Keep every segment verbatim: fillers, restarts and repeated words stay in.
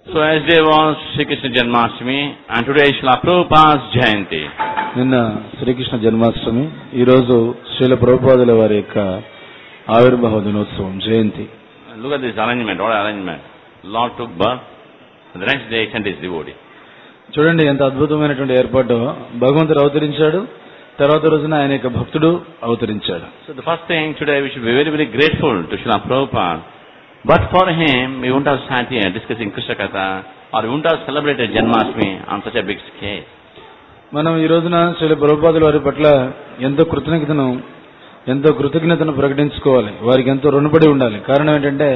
So yesterday was Sri Krishna Janmashtami and today is Srila Prabhupada's Jayanti. నిన్న శ్రీకృష్ణ జన్మాష్టమి, ఈరోజు శ్రీల ప్రభుపాదుల వారి యొక్క ఆవిర్భావ దినోత్సవం జయంతి. Look at this arrangement, what arrangement. Lord took birth, and the next day he sent his devotee. చూడండి ఎంత అద్భుతమైనటువంటి ఏర్పాటు. భగవంతుడు అవతరించాడు, తర్వాత రోజున ఆయన యొక్క భక్తుడు అవతరించాడు. So the first thing today we should be very very grateful to Srila Prabhupada. But for him, we wouldn't have sat here discussing Krishna Katha or we wouldn't have celebrated Janmashtami on such a big scale. మనం ఈ రోజున శ్రీల ప్రభుపాదుల వారి పట్ల ఎంతో కృతజ్ఞతను ఎంతో కృతజ్ఞతను ప్రకటించుకోవాలి. వారికి ఎంతో రుణపడి ఉండాలి. కారణం ఏంటంటే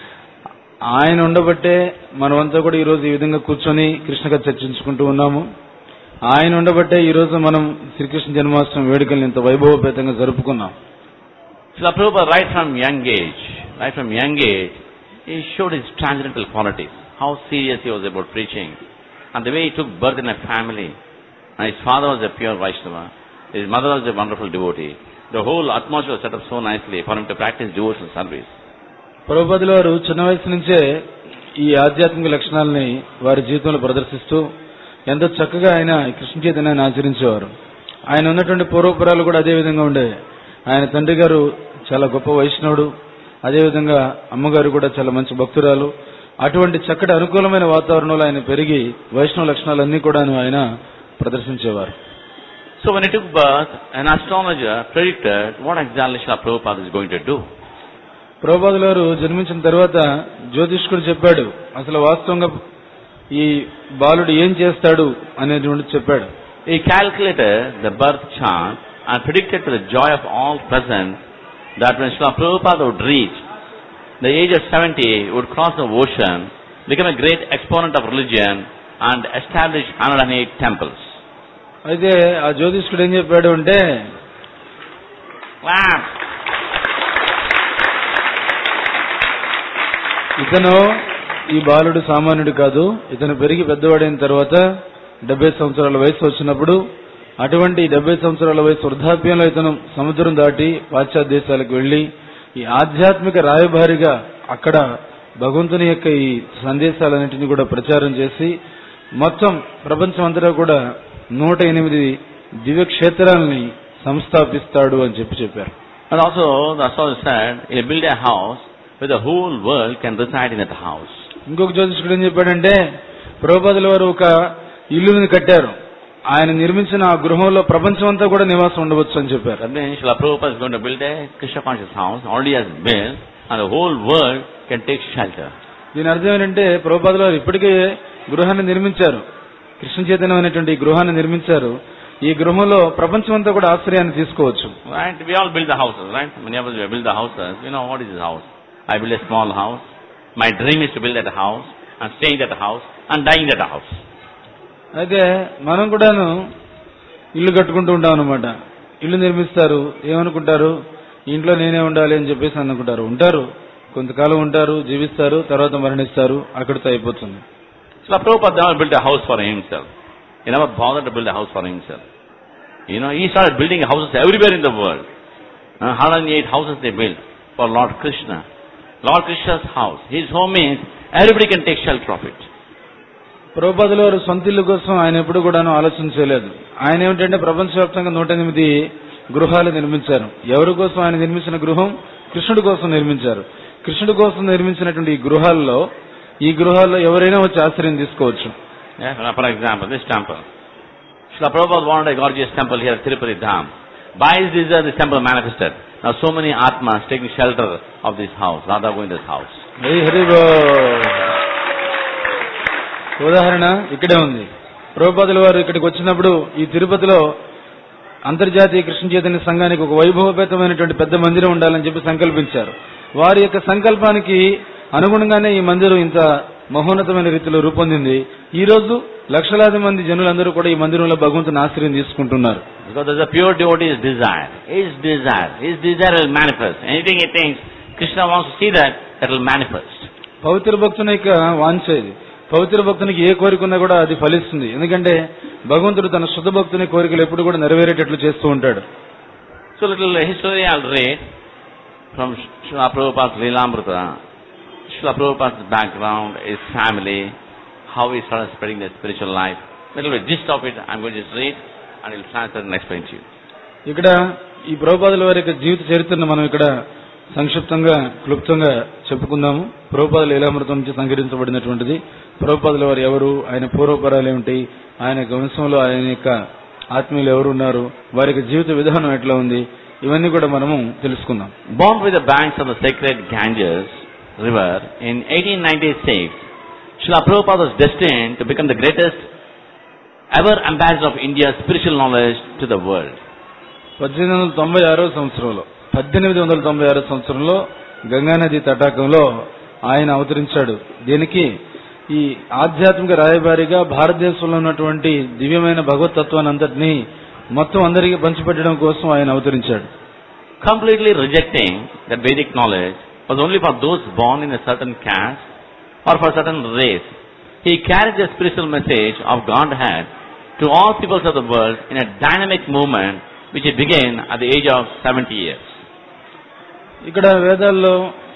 ఆయన ఉండబట్టే మనమంతా కూడా ఈరోజు ఈ విధంగా కూర్చొని కృష్ణ కథ చర్చించుకుంటూ ఉన్నాము. ఆయన ఉండబట్టే ఈరోజు మనం శ్రీకృష్ణ జన్మాష్టమి వేడుకల్ని ఇంత వైభవపేతంగా జరుపుకున్నాం. Srila Prabhupada, right from young age, right from young age, he showed his transcendental qualities, how serious he was about preaching, and the way he took birth in a family. And his father was a pure Vaishnava, his mother was a wonderful devotee. The whole atmosphere was set up so nicely for him to practice devotional service. ప్రభుపాదుల వారు చిన్న వయసు నుంచే ఈ ఆధ్యాత్మిక లక్షణాలని వారి జీవితంలో ప్రదర్శిస్తూ ఎంతో చక్కగా ఆయన కృష్ణ చైతన్యాన్ని ఆచరించేవారు. ఆయన ఉన్నటువంటి పూర్వపురాలు కూడా అదే విధంగా ఉండేవి. ఆయన తండ్రి గారు చాలా గొప్ప వైష్ణవుడు, అదేవిధంగా అమ్మగారు కూడా చాలా మంచి భక్తురాలు. అటువంటి చక్కటి అనుకూలమైన వాతావరణంలో ఆయన పెరిగి వైష్ణవ లక్షణాలన్నీ కూడా ఆయన ప్రదర్శించేవారు. So when he took birth, an astrologer predicted what exactly Srila Prabhupada is going to do. ప్రభుపాదుల వారు జన్మించిన తర్వాత జ్యోతిష్కుడు చెప్పాడు అసలు వాస్తవంగా ఈ బాలుడు ఏం చేస్తాడు అనేటువంటి చెప్పాడు. He calculated the birth chart and predicted to the joy of all present that when Srila Prabhupada would reach the age of seventy, he would cross the ocean, become a great exponent of religion and establish one hundred eight temples. అయితే ఆ జ్యోతిష్కుడు ఏం చెప్పాడు అంటే ఇతను ఈ బాలుడు సామాన్యుడు కాదు, ఇతను పెరిగి పెద్దవాడైన తర్వాత డెబ్బై సంవత్సరాల వయసు వచ్చినప్పుడు అటువంటి డెబ్బై సంవత్సరాల వయసు వృద్ధాప్యంలో ఇతను సముద్రం దాటి పాశ్చాత్య దేశాలకు వెళ్లి ఈ ఆధ్యాత్మిక రాయబారిగా అక్కడ భగవంతుని యొక్క ఈ సందేశాలన్నింటినీ కూడా ప్రచారం చేసి మొత్తం ప్రపంచం అంతటా కూడా నూట ఎనిమిది దివ్య క్షేత్రాలని సంస్థాపిస్తాడు అని చెప్పి చెప్పారు. And also the astrologer said he built a house where the whole world can reside in that house. ఇంకొక జ్యోతిష్కుడు ఏం చెప్పాడంటే ప్రభుపాదుల వారు ఒక ఇల్లుని కట్టారు, ఆయన నిర్మించిన ఆ గృహంలో ప్రపంచం అంతా కూడా నివాసం ఉండవచ్చు అని చెప్పారు. That means Srila Prabhupada is going to build a Krishna conscious house, already has built, and the whole world can take shelter. దీని అర్థం ఏంటంటే ప్రభుపాదుల వారు ఇప్పటికే గృహాన్ని నిర్మించారు, కృష్ణ చైతన్యం అనేటువంటి ఈ గృహాన్ని నిర్మించారు. ఈ గృహంలో ప్రపంచం అంతా కూడా ఆశ్రయాన్ని తీసుకోవచ్చు. Right? We all build the houses, right? Many of us we build the houses. You know what is this house? I build a small house. My dream is to build that house and stay in that house and die in that house. అయితే మనం కూడాను ఇల్లు కట్టుకుంటూ ఉంటాం అనమాట. ఇల్లు నిర్మిస్తారు, ఏమనుకుంటారు ఇంట్లో నేనే ఉండాలి అని చెప్పేసి అనుకుంటారు. ఉంటారు, కొంతకాలం ఉంటారు, జీవిస్తారు, తర్వాత మరణిస్తారు, అక్కడితో అయిపోతుంది. So Prabhupada never built a house for himself. He never bothered to build a house for himself. You know, he started building houses everywhere in the world. Uh, one hundred eight houses they built for Lord Krishna. Lord Krishna's house. His home means everybody can take shelter of it. ప్రభుపాదుల వారు సొంత ఇల్లు కోసం ఆయన ఎప్పుడు కూడాను ఆలోచన చేయలేదు. ఆయన ఏమిటంటే ప్రపంచవ్యాప్తంగా నూట ఎనిమిది గృహాలు నిర్మించారు. ఎవరి కోసం ఆయన నిర్మించిన గృహం? కృష్ణుడి కోసం నిర్మించారు. కృష్ణుడి కోసం నిర్మించినటువంటి ఈ గృహాల్లో ఈ గృహాల్లో ఎవరైనా వచ్చి ఆశ్రయం తీసుకోవచ్చు. Yeah, for example, this temple. Srila Prabhupada wanted a gorgeous temple here at Tirupati Dham. By his desire, this temple manifested. Now so many Atmas taking shelter of this house, Radha Govinda's house. Hari Hari బోల్. ఉదాహరణ ఇక్కడే ఉంది. ప్రభుపాదుల వారు ఇక్కడికి వచ్చినప్పుడు ఈ తిరుపతిలో అంతర్జాతీయ కృష్ణ చైతన్య సంఘానికి ఒక వైభవపేతమైనటువంటి పెద్ద మందిరం ఉండాలని చెప్పి సంకల్పించారు. వారి యొక్క సంకల్పానికి అనుగుణంగానే ఈ మందిరం ఇంత మహోన్నతమైన రీతిలో రూపొందింది. ఈ రోజు లక్షలాది మంది జనులందరూ కూడా ఈ మందిరంలో భగవంతుని ఆశ్రయం తీసుకుంటున్నారు. Because there's a pure devotee's desire. His desire. His desire will manifest. Anything he thinks, Krishna wants to see that, that will manifest. పవిత్ర భక్తుని యొక్క వాంఛేది. పవిత్ర భక్తునికి ఏ కోరిక ఉన్నా కూడా అది ఫలిస్తుంది. ఎందుకంటే భగవంతుడు తన శుద్ధ భక్తుని కోరికలు ఎప్పుడు కూడా నెరవేరేటట్లు చేస్తూ ఉంటాడు. So little history I'll read from Srila Prabhupada's Leelamrita. Srila Prabhupada's background, his family, how he started spreading the spiritual life. Little bit gist of it, I'm going to just read and he'll translate and explain to you. ఇక్కడ ఈ ప్రభుపాదుల వారి యొక్క జీవిత చరిత్రను మనం ఇక్కడ సంక్షిప్తంగా క్లుప్తంగా చెప్పుకుందాము. ప్రభుపాదుల లీలామృతం నుంచి సంగ్రహించబడినటువంటిది. ప్రభుపాదుల వారు ఎవరు, ఆయన పూర్వపరాలు ఏమిటి, ఆయన వంశంలో ఆయన యొక్క ఆత్మీయులు ఎవరు ఉన్నారు, వారి యొక్క జీవిత విధానం ఎట్లా ఉంది, ఇవన్నీ కూడా మనము తెలుసుకుందాం. Born with the banks of the sacred Ganges river in eighteen ninety-six, Srila Prabhupada was destined to become the greatest ever ambassador of India's spiritual knowledge to the world. పద్దెనిమిది వందల తొంభై ఆరో సంవత్సరంలో పద్దెనిమిది వందల తొంభై ఆరో సంవత్సరంలో గంగానది తటాకంలో ఆయన అవతరించాడు. దీనికి ఈ ఆధ్యాత్మిక రాయబారిగా భారతదేశంలో ఉన్నటువంటి దివ్యమైన భగవతత్వాన్ని అంతటినీ మొత్తం అందరికీ పంచిపెట్టడం కోసం ఆయన అవతరించాడు. Completely rejecting that Vedic knowledge was only for those born in a certain caste or for a certain race. He carried the spiritual message of Godhead to all peoples of the world in a dynamic movement which he began at the age of seventy years. ఇక్కడ వేదాల్లో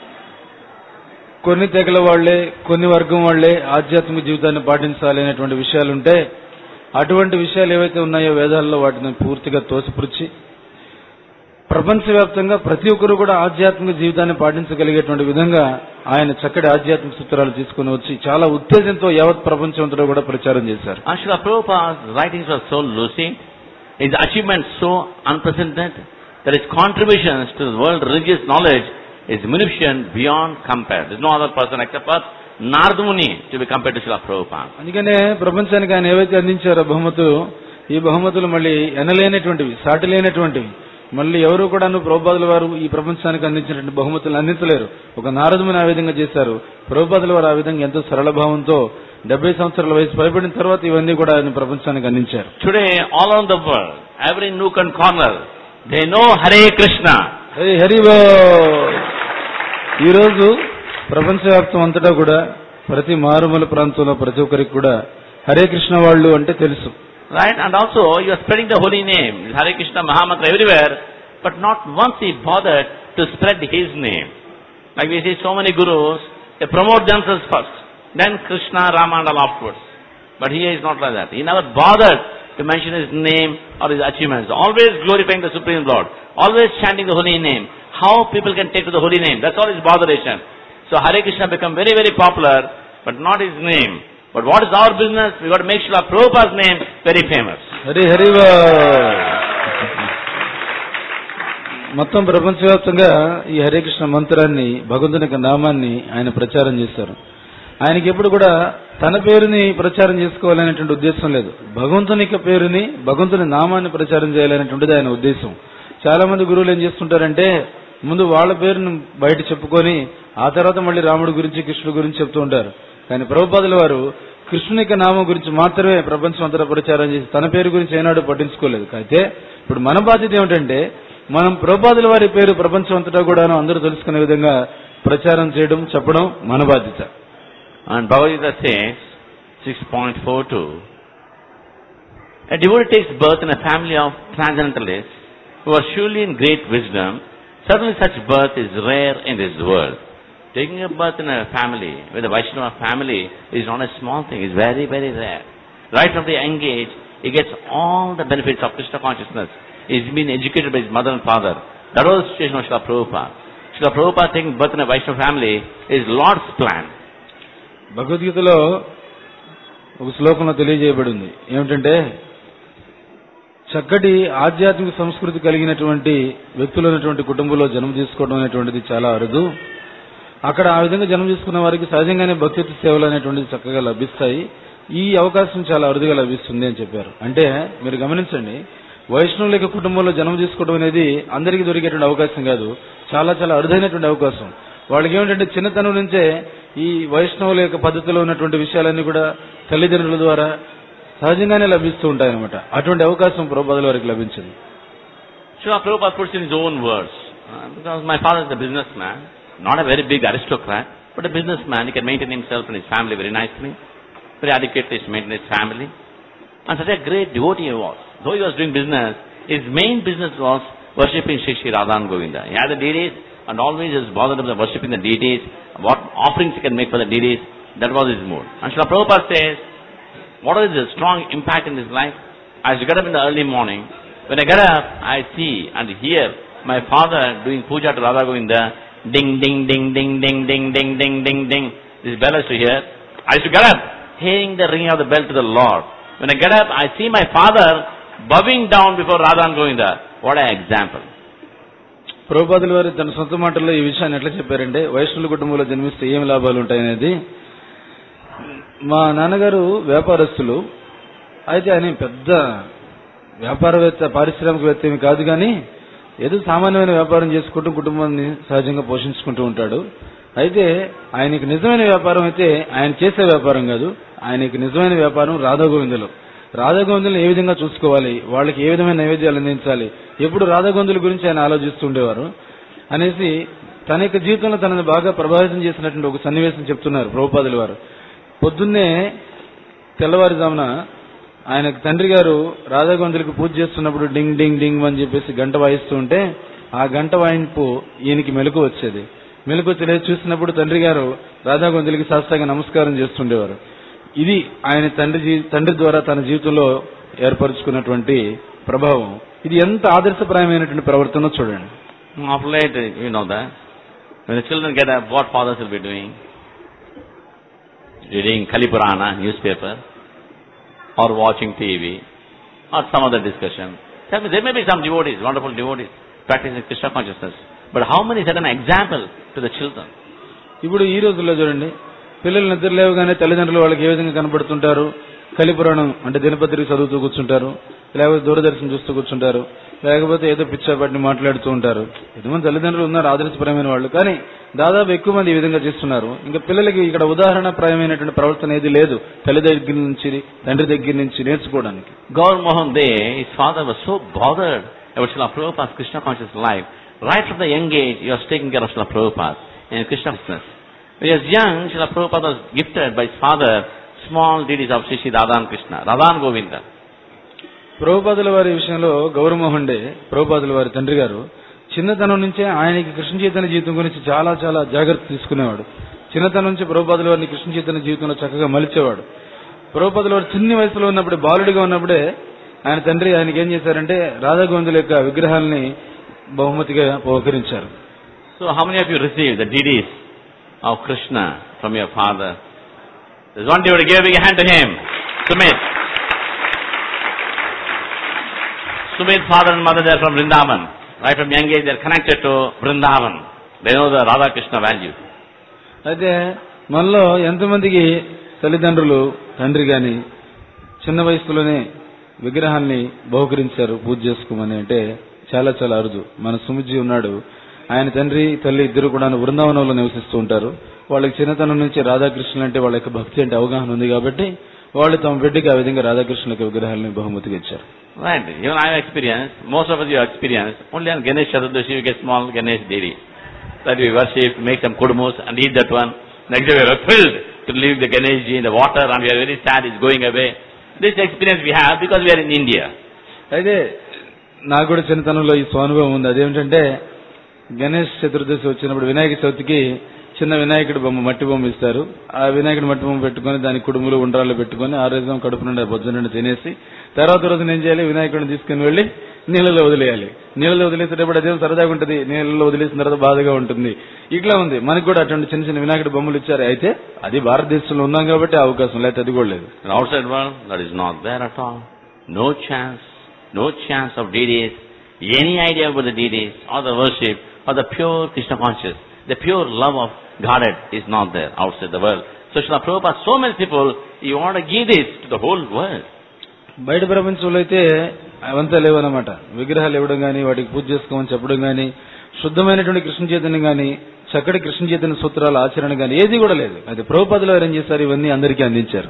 కొన్ని తెగల వాళ్లే, కొన్ని వర్గం వాళ్లే ఆధ్యాత్మిక జీవితాన్ని పాటించాలి అనేటువంటి విషయాలుంటే, అటువంటి విషయాలు ఏవైతే ఉన్నాయో వేదాల్లో వాటిని పూర్తిగా తోసిపుచ్చి ప్రపంచవ్యాప్తంగా ప్రతి ఒక్కరు కూడా ఆధ్యాత్మిక జీవితాన్ని పాటించగలిగేటువంటి విధంగా ఆయన చక్కటి ఆధ్యాత్మిక సూత్రాలు తీసుకుని వచ్చి చాలా ఉత్తేజంతో యావత్ ప్రపంచంతో కూడా ప్రచారం చేశారు. Srila Prabhupada's writings were so lucid, his achievements so unprecedented, that his contributions to the world religious knowledge is munificent beyond compare. There is no other person except for Narada Muni to be compared to Srila Prabhupada. అందుకనే ప్రపంచానికి ఆయన ఏవైతే అందించారో బహుమతులు, ఈ బహుమతులు మళ్ళీ ఎనలేనటువంటివి, సాటి లేనటువంటివి. మళ్ళీ ఎవరు కూడా ప్రభుపాదుల వారు ఈ ప్రపంచానికి అందించినటువంటి బహుమతులు అందించలేరు. ఒక నారద ముని ఆ విధంగా చేశారు. ప్రభుపాదుల వారు ఆ విధంగా ఎంతో సరళ భావంతో డెబ్బై సంవత్సరాల వయసు పైబడిన తర్వాత ఇవన్నీ కూడా ఆయన ప్రపంచానికి అందించారు. Today all around the world, every nook and corner, they know Hare Krishna. Hari Hari బోల్. ఈ రోజు ప్రపంచవ్యాప్తం అంతటా కూడా ప్రతి మారుమూల ప్రాంతంలో ప్రతి ఒక్కరికి కూడా హరే కృష్ణ వాళ్ళు అంటే తెలుసు. Right? And also you are spreading the holy name, Hare Krishna Mahamantra everywhere, but not once he bothered to spread his name. Like we see so many gurus, they promote themselves first, then Krishna, Rama and all afterwards. But he is not like that. He never bothered to mention his name or his achievements. Always glorifying the Supreme Lord. Always chanting the holy name. How people can take to the holy name. That's all his botheration. So Hare Krishna become very, very popular, but not his name. But what is our business? We got to make Srila Prabhupada's name very famous. Hari Hari మొత్తం ప్రపంచవ్యాప్తంగా ఈ హరే కృష్ణ మంత్రాన్ని, భగవంతుని యొక్క నామాన్ని ఆయన ప్రచారం చేశారు. ఆయనకి ఎప్పుడు కూడా తన పేరుని ప్రచారం చేసుకోవాలనేటువంటి ఉద్దేశం లేదు. భగవంతుని యొక్క పేరుని, భగవంతుని నామాన్ని ప్రచారం చేయాలనేటువంటిది ఆయన ఉద్దేశం. చాలా మంది గురువులు ఏం చేస్తుంటారంటే ముందు వాళ్ళ పేరును బయట చెప్పుకొని ఆ తర్వాత మళ్ళీ రాముడి గురించి, కృష్ణుడి గురించి చెప్తూ ఉంటారు. కానీ ప్రభుపాదుల వారు కృష్ణుని యొక్క నామం గురించి మాత్రమే ప్రపంచం అంతటా ప్రచారం చేసి తన పేరు గురించి ఏనాడు పట్టించుకోలేదు. అయితే ఇప్పుడు మన బాధ్యత ఏమిటంటే మనం ప్రభుపాదుల వారి పేరు ప్రపంచం అంతటా కూడా అందరూ తెలుసుకునే విధంగా ప్రచారం చేయడం, చెప్పడం మన బాధ్యత. And Bhagavad Gita says, six point four two, a devotee takes birth in a family of transcendentalists who are surely in great wisdom. Certainly such birth is rare in this world. Taking a birth in a family, with a Vaishnava family, is not a small thing. It's very, very rare. Right from the young age, he gets all the benefits of Krishna consciousness. He's been educated by his mother and father. That was the situation of Srila Prabhupada. Srila Prabhupada taking birth in a Vaishnava family is Lord's plan. భగవద్గీతలో ఒక శ్లోకంలో తెలియజేయబడింది ఏమిటంటే, చక్కటి ఆధ్యాత్మిక సంస్కృతి కలిగినటువంటి వ్యక్తులు ఉన్నటువంటి కుటుంబంలో జన్మ తీసుకోవడం అనేటువంటిది చాలా అరుదు. అక్కడ ఆ విధంగా జన్మ తీసుకున్న వారికి సహజంగానే భక్తి సేవలు అనేటువంటిది చక్కగా లభిస్తాయి. ఈ అవకాశం చాలా అరుదుగా లభిస్తుంది అని చెప్పారు. అంటే మీరు గమనించండి, వైష్ణవుల యొక్క కుటుంబంలో జన్మ తీసుకోవడం అనేది అందరికీ దొరికేటువంటి అవకాశం కాదు, చాలా చాలా అరుదైనటువంటి అవకాశం. వాళ్ళకి ఏమిటంటే చిన్నతనం నుంచే ఈ వైష్ణవుల యొక్క పద్ధతిలో ఉన్నటువంటి విషయాలన్నీ కూడా తల్లిదండ్రుల ద్వారా సహజంగానే లభిస్తూ ఉంటాయన్నమాట. అటువంటి అవకాశం ప్రభుపాదుల వారికి లభించింది. Srila Prabhupada puts in his own words, uh, because my father is a businessman, not a very big aristocrat, but a businessman. He can maintain himself and his family very nicely, very adequately to maintain his family. And such a great devotee he was. Though he was doing business, his main business was worshipping Shri Shri Radha and Govinda. He had the deities and always is bothered about worshipping the deities, what offerings he can make for the deities. That was his mood. And Srila Prabhupada says, what is the strong impact in his life? I should get up in the early morning. When I get up, I see and hear my father doing puja to Radha Govinda. Ding, ding, ding, ding, ding, ding, ding, ding, ding, ding. This bell is to hear. I should get up, hearing the ringing of the bell to the Lord. When I get up, I see my father bowing down before Radha and Govinda. What an example. ప్రభుపాదుల వారు తన సొంత మాటల్లో ఈ విషయాన్ని ఎట్లా చెప్పారంటే, వైష్ణవుల కుటుంబంలో జన్మిస్తే ఏమి లాభాలు ఉంటాయనేది. మా నాన్నగారు వ్యాపారస్తులు, అయితే ఆయన పెద్ద వ్యాపారవేత్త, పారిశ్రామికవేత్త ఏమి కాదు, కానీ ఏదో సామాన్యమైన వ్యాపారం చేసుకుంటూ కుటుంబాన్ని సహజంగా పోషించుకుంటూ ఉంటాడు. అయితే ఆయనకి నిజమైన వ్యాపారం అయితే ఆయన చేసే వ్యాపారం కాదు, ఆయనకి నిజమైన వ్యాపారం రాధాగోవిందులు. రాధాగోవిందులను ఏ విధంగా చూసుకోవాలి, వాళ్ళకి ఏ విధమైన నైవేద్యాలు అందించాలి, ఎప్పుడు రాధాగోవిందుల గురించి ఆయన ఆలోచిస్తూ ఉండేవారు అనేసి తన యొక్క జీవితంలో తనని బాగా ప్రభావితం చేసినటువంటి ఒక సన్నివేశం చెప్తున్నారు ప్రభుపాదుల వారు. పొద్దున్నే తెల్లవారుజామున ఆయన తండ్రి గారు రాధాగోవిందులకు పూజ చేస్తున్నప్పుడు డింగ్ డింగ్ డింగ్ అని చెప్పేసి గంట వాయిస్తూ ఉంటే ఆ గంట వాయింపు ఈయనకి మెలకు వచ్చేది. మెలకు వచ్చి చూసినప్పుడు తండ్రి గారు రాధాగోవిందులకి శాస్త్రంగా నమస్కారం చేస్తుండేవారు. ఇది ఆయన తండ్రి తండ్రి ద్వారా తన జీవితంలో ఏర్పరచుకున్నటువంటి ప్రభావం. ఇది ఎంత ఆదర్శప్రాయమైనటువంటి ప్రవర్తన చూడండి. Of late, you know that when the children get up, what fathers will be doing? Reading Kali Purana newspaper, or watching T V, or some other discussion. There may be some devotees, wonderful devotees, practicing Krishna consciousness. But how many set an example to the children? ఇప్పుడు ఈ రోజుల్లో చూడండి, పిల్లలు నిద్ర లేవగానే తల్లిదండ్రులు వాళ్ళకి ఏ విధంగా కనబడుతుంటారు, కలిపురాణం అంటే దినపత్రిక చదువుతూ కూర్చుంటారు, లేకపోతే దూరదర్శనం చూస్తూ కూర్చుంటారు, లేకపోతే ఏదో పిచ్చాపాటిని మాట్లాడుతూ ఉంటారు. ఎంతమంది తల్లిదండ్రులు ఉన్నారు ఆదర్శపరమైన వాళ్ళు, కానీ దాదాపు ఎక్కువ మంది ఈ విధంగా చేస్తున్నారు. ఇంకా పిల్లలకి ఇక్కడ ఉదాహరణప్రాయమైనటువంటి ప్రవర్తన ఏది లేదు తల్లి దగ్గర నుంచి తండ్రి దగ్గర నుంచి నేర్చుకోవడానికి. Gaur Mohan De, his father was so bothered about Srila Prabhupada's Krishna conscious life. Right from the young age, he was taking care of Srila Prabhupada in Krishna consciousness. When he was young, Srila Prabhupada was gifted by his father small deities of Shri Shri Radha and Krishna, Radha and Govinda. ప్రభుపాదుల వారి విషయంలో గౌరమోహన్ day, ప్రభుపాదుల వారి తండ్రి గారు చిన్నతనం నుంచే ఆయనకి కృష్ణ చైతన్య జీవితం గురించి చాలా చాలా జాగ్రత్త తీసుకునేవాడు. చిన్నతనం నుంచి ప్రభుపాదుల వారిని కృష్ణ చైతన్య జీవితంలో చక్కగా మలిచేవాడు. ప్రభుపాదుల వారు చిన్న వయసులో ఉన్నప్పుడే, బాలుడిగా ఉన్నప్పుడే ఆయన తండ్రి ఆయనకి ఏం చేశారంటే రాధాగోవిందుల యొక్క విగ్రహాలని బహుమతిగా బహుకరించారు. So how many of you received the deities of Krishna from your father? There's one devotee, give a big hand to him. Sumit. Sumit's father and mother, they are from Vrindavan. Right from young age, they are connected to Vrindavan. They know the Radha Krishna value. అయితే మనలో ఎంతమందికి తల్లిదండ్రులు, తండ్రి గాని చిన్న వయసులోనే విగ్రహాన్ని బహుకరించారు పూజ చేసుకోమని అంటే చాలా చాలా అరుదు. మన సుమిజీ ఉన్నాడు, ఆయన తండ్రి తల్లి ఇద్దరు కూడా బృందావనంలో నివసిస్తూ ఉంటారు. వాళ్ళకి చిన్నతనం నుంచి రాధాకృష్ణులు అంటే వాళ్ళ యొక్క భక్తి అంటే అవగాహన ఉంది కాబట్టి వాళ్ళు తమ బిడ్డకి ఆ విధంగా రాధాకృష్ణుల యొక్క విగ్రహాలను బహుమతిగా ఇచ్చారు. Right. Even I have experienced, most of us you have experienced, only on Ganesh Chaturdashi you get small Ganesh deity. That we worship, make some kudumus and eat that one. Next day we are thrilled to leave the Ganesh ji in the water and we are very sad it's going away. This experience we have because we are in India. అయితే నాకు కూడా చిన్నతనంలో ఈ స్వానుభవం ఉంది. అదేమిటంటే గణేష్ చతుర్దశి వచ్చినప్పుడు వినాయక చవితికి చిన్న వినాయకుడి బొమ్మ, మట్టి బొమ్మ ఇస్తారు. ఆ వినాయకుడి మట్టి బొమ్మ పెట్టుకుని దాని కుడుములు ఉండ్రాలు పెట్టుకుని ఆ రోజు కడుపు నుండి పొద్దు నుండి తినేసి తర్వాత రోజు ఏం చేయాలి, వినాయకుడిని తీసుకుని వెళ్లి నీళ్ళలో వదిలేయాలి. నీళ్ళలో వదిలేసేటప్పుడు అదేం సరదాగా ఉంటుంది, నీళ్ళలో వదిలేసిన తర్వాత బాధగా ఉంటుంది. ఇట్లా ఉంది. మనకు కూడా అటువంటి చిన్న చిన్న వినాయకుడి బొమ్మలు ఇచ్చారు. అయితే అది భారతదేశంలో ఉన్నాం కాబట్టి అవకాశం లేకపోతే అది కూడా లేదు. Outside world, that is not there at all. No chance, no chance of deities, any idea about the deities or the worship or the pure Krishna conscious, the pure love of Godhead is not there outside the world. So Srila Prabhupada, so many people, you want to give this to the whole world. బయట ప్రపంచంలో అయితే అవంతా లేవన్నమాట. విగ్రహాలు ఇవ్వడం కానీ, వాటికి పూజ చేసుకోమని చెప్పడం కానీ, శుద్ధమైనటువంటి కృష్ణ చైతన్యం కానీ, చక్కటి కృష్ణ చైతన్య సూత్రాల ఆచరణ కానీ ఏది కూడా లేదు. అయితే ప్రభుపాదులు ఏం చేశారు, ఇవన్నీ అందరికీ అందించారు.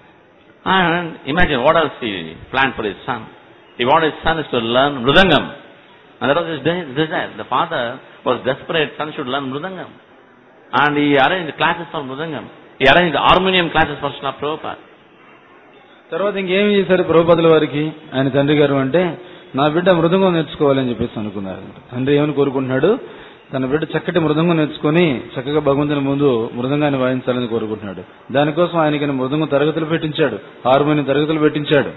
And imagine what else he planned for his son. He wanted his son is to learn Mridangam. And that was his desire. The father was desperate, son should learn Mridangam. And he arranged classes for Mridangam. He arranged harmonium classes for Srila Prabhupada. తర్వాత ఇంకేమి చేశారు ప్రభుపాదుల వారికి ఆయన తండ్రి గారు అంటే, నా బిడ్డ మృదంగం నేర్చుకోవాలని చెప్పేసి అనుకున్నారు. తండ్రి ఏమని కోరుకుంటున్నాడు, తన బిడ్డ చక్కటి మృదంగం నేర్చుకుని చక్కగా భగవంతుని ముందు మృదంగాన్ని వాయించాలని కోరుకుంటున్నాడు. దానికోసం ఆయనకి మృదంగం తరగతులు పెట్టించాడు, హార్మోనియం తరగతులు పెట్టించాడు.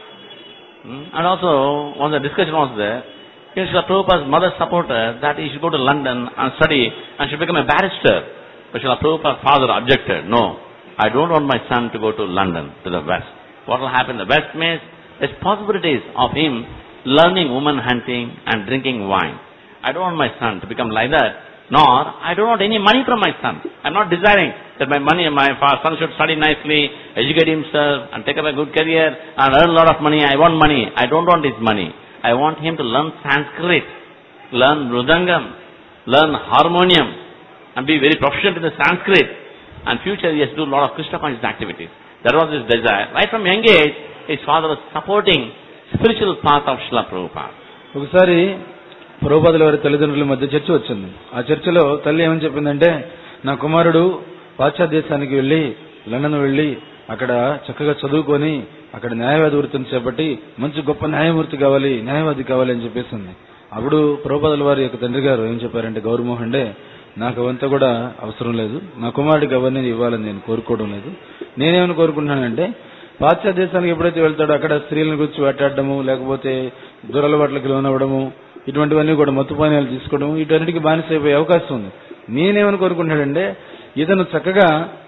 And also, once the discussion was there, Srila Prabhupada's mother supported that he should go to London and study and should become a barrister. But Srila Prabhupada's father objected, no, I don't want my son to go to London, to the West. What will happen in the West means there's possibilities of him learning woman hunting and drinking wine. I don't want my son to become like that, nor I don't want any money from my son. I'm not desiring that my money, my son should study nicely, educate himself and take up a good career and earn a lot of money. I want money. I don't want his money. I want him to learn Sanskrit, learn Mridangam, learn harmonium and be very proficient in the Sanskrit. And future he has to do a lot of Krishna conscious activities. That was his desire. Right from young age, his father was supporting spiritual path of Srila Prabhupada. ఒకసారి ప్రభుపాదుల వారి తల్లిదండ్రుల మధ్య చర్చ వచ్చింది. ఆ చర్చలో తల్లి ఏమని చెప్పిందంటే, నా కుమారుడు పాశ్చాత్య దేశానికి వెళ్లి లండన్ వెళ్లి అక్కడ చక్కగా చదువుకొని అక్కడ న్యాయవాది వృత్తిని చేపట్టి మంచి గొప్ప న్యాయమూర్తి కావాలి, న్యాయవాది కావాలి అని చెప్పేసింది. అప్పుడు ప్రభుపాదుల వారి యొక్క తండ్రి గారు ఏం చెప్పారంటే, గౌరమోహన్ డే, నాకు అవంతా కూడా అవసరం లేదు, నా కుమారుడికి అవన్నీ ఇవ్వాలని నేను కోరుకోవడం లేదు. నేనేమని కోరుకుంటున్నానంటే, పాశ్చాత్య దేశానికి ఎప్పుడైతే వెళ్తాడో అక్కడ స్త్రీలను గురించి వేటాడము, లేకపోతే దురలవాట్లకి లోనవ్వడము, ఇటువంటివన్నీ కూడా మత్తుపానీయాలు తీసుకోవడం, వీటన్నిటికీ బానిస అయిపోయే అవకాశం ఉంది. నేనేమని కోరుకుంటున్నాడంటే, ఇతను చక్కగా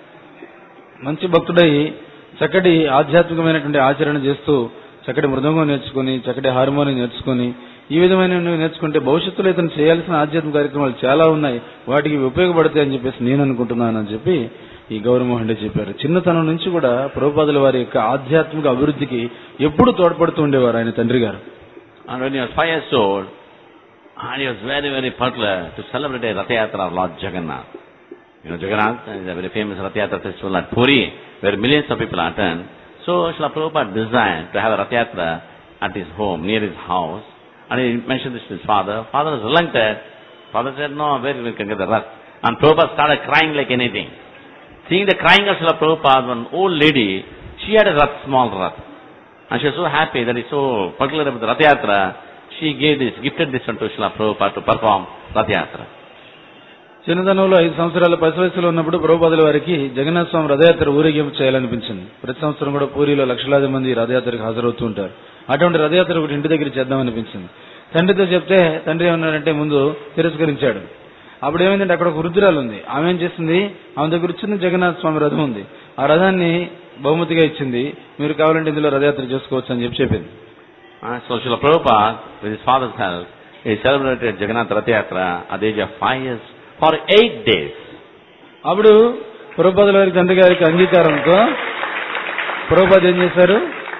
మంచి భక్తుడై చక్కటి ఆధ్యాత్మికమైనటువంటి ఆచరణ చేస్తూ చక్కటి మృదంగం నేర్చుకుని చక్కటి హార్మోనియం నేర్చుకుని ఈ విధమైన నేర్చుకుంటే భవిష్యత్తులో ఇతను చేయాల్సిన ఆధ్యాత్మిక కార్యక్రమాలు చాలా ఉన్నాయి, వాటికి ఉపయోగపడతాయి అని చెప్పేసి నేను అనుకుంటున్నాను అని చెప్పి ఈ గౌరమోహన్ రెడ్డి చెప్పారు. చిన్నతనం నుంచి కూడా ప్రభుపాదుల వారి యొక్క ఆధ్యాత్మిక అభివృద్ధికి ఎప్పుడు తోడ్పడుతూ ఉండేవారు ఆయన తండ్రి గారు. And when he was five years old, and he was very, very particular to celebrate a Ratha Yatra of Lord Jagannath. You know, Jagannath is a very famous Ratha Yatra festival at Puri, where millions of people attend. So, Srila Prabhupada desired to have a Ratha Yatra at his home, near his house. And he mentioned this to his father. Father was reluctant. Father said, no, where we can get the Rath? And Prabhupada started crying like anything. Seeing the crying of Srila Prabhupada, one old lady, she had a Rath, small Rath. And she was so happy that he's so particular about the Ratha Yatra, she gave this, gifted this one to Srila Prabhupada to perform Ratha Yatra. చిన్నతనంలో ఐదు సంవత్సరాల పసి వయసులో ఉన్నప్పుడు ప్రభుపాదుల వారికి జగన్నాథ స్వామి రథయాత్ర ఊరేగింపు చేయాలనిపించింది. ప్రతి సంవత్సరం కూడా పూరిలో లక్షలాది మంది రథయాత్రకు హాజరవుతూ ఉంటారు. అటువంటి రథయాత్ర ఒకటి ఇంటి దగ్గర చేద్దామనిపించింది. తండ్రితో చెప్తే తండ్రి ఏమన్నాడంటే ముందు తిరస్కరించాడు. అప్పుడు ఏమైందంటే అక్కడ ఒక వృద్ధురాలు ఉంది. ఆమె ఏం చేసింది, ఆమె దగ్గర వచ్చిన జగన్నాథ స్వామి రథం ఉంది, ఆ రథాన్ని బహుమతిగా ఇచ్చింది, మీరు కావాలంటే ఇందులో రథయాత్ర చేసుకోవచ్చు అని చెప్పి చెప్పింది. So Srila Prabhupada, with his father's help, he celebrated Jagannath Ratha Yatra at the age of five years for eight days. అప్పుడు ప్రభుపాదుల వారి తండ్రి గారికి అంగీకారంతో ప్రభుపాద ఏం చేశారు,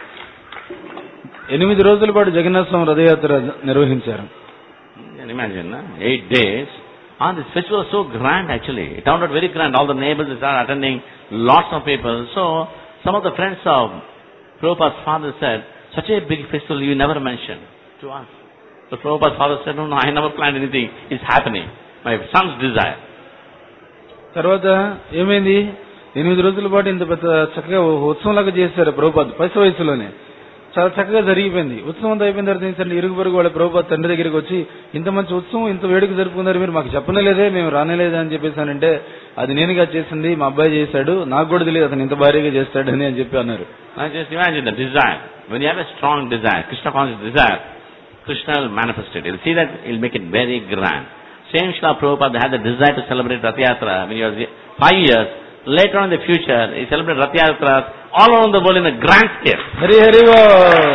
ఎనిమిది రోజుల పాటు జగన్నాథ స్వామి రథయాత్ర నిర్వహించారు. Imagine, eight days. And this festival was so grand actually. It turned out very grand. All the neighbors started attending, lots of people. So, some of the friends of Prabhupada's father said, such a big festival you never mentioned to us. So Prabhupada's father said, no, no, I never planned anything. It's happening. My son's desire. తర్వాత ఏమైంది, ఎనిమిది రోజుల పాటు ఇంత పెద్ద చక్కగా ఉత్సవంలాగా చేశారు ప్రభుపాద పసి వయసులోనే. చాలా చక్కగా జరిగిపోయింది. ఉత్సవం అంతా అయిపోయిన తర్వాత ఏంటంటే ఇరుగు పొరుగు వాళ్ళ ప్రభుపాద తండ్రి దగ్గరికి వచ్చి, ఇంత మంచి ఉత్సవం ఇంత వేడుక జరుపుకున్నారు, మీరు మాకు చెప్పనేలేదే, మేము రానేలేదా అని చెప్పేసానంటే, అది నేనుగా చేసింది, మా అబ్బాయి చేశాడు, నాకు కూడా తెలియదు అతను ఇంత భారీగా చేస్తాడని అని చెప్పి అన్నారు. Just imagine the desire. When you have a strong desire, Krishna conscious desire, Krishna will manifest it. You'll see that he'll make it very grand. Same Srila Prabhupada had the desire to celebrate Ratha Yatra when he was five years. Later on in the future, he celebrated Ratha Yatras all around the world in a grand scale. Hari Hari బోల్.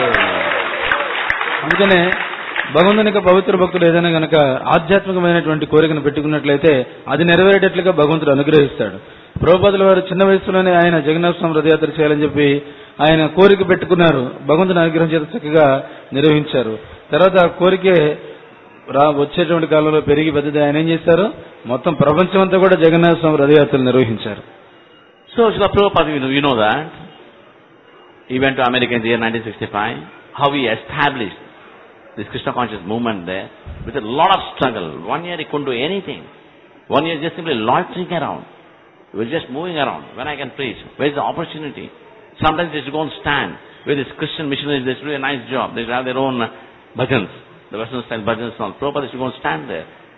అందుకనే భగవంతుని యొక్క పవిత్ర భక్తుడు ఏదైనా గనక ఆధ్యాత్మికమైనటువంటి కోరికను పెట్టుకున్నట్లయితే అది నెరవేరేటట్లుగా భగవంతుడు అనుగ్రహిస్తాడు. ప్రభుపాదుల వారు చిన్న వయసులోనే ఆయన జగన్నాథ స్వామి రథయాత్ర చేయాలని చెప్పి ఆయన కోరిక పెట్టుకున్నారు. భగవంతుని అనుగ్రహం చేత చక్కగా నిర్వహించారు. తర్వాత ఆ కోరికే రా వచ్చేటువంటి కాలంలో పెరిగి పెద్దది ఆయన ఏం చేశారు, మొత్తం ప్రపంచం అంతా కూడా జగన్నాథ స్వామి రథయాత్రలు నిర్వహించారు. So Srila Prabhupada, you know, you know that. He went to America in the year nineteen sixty-five. How he established this Krishna conscious movement there with a lot of struggle. One year he couldn't do anything. One year just simply loitering around. He was just moving around. When I can preach? Where's the opportunity? Sometimes they used to go and stand. Where this Christian missionaries, they used to do a nice job. They used to have their own uh, bhajans, the Western style bhajans and all. Prabhupada used to go and stand there.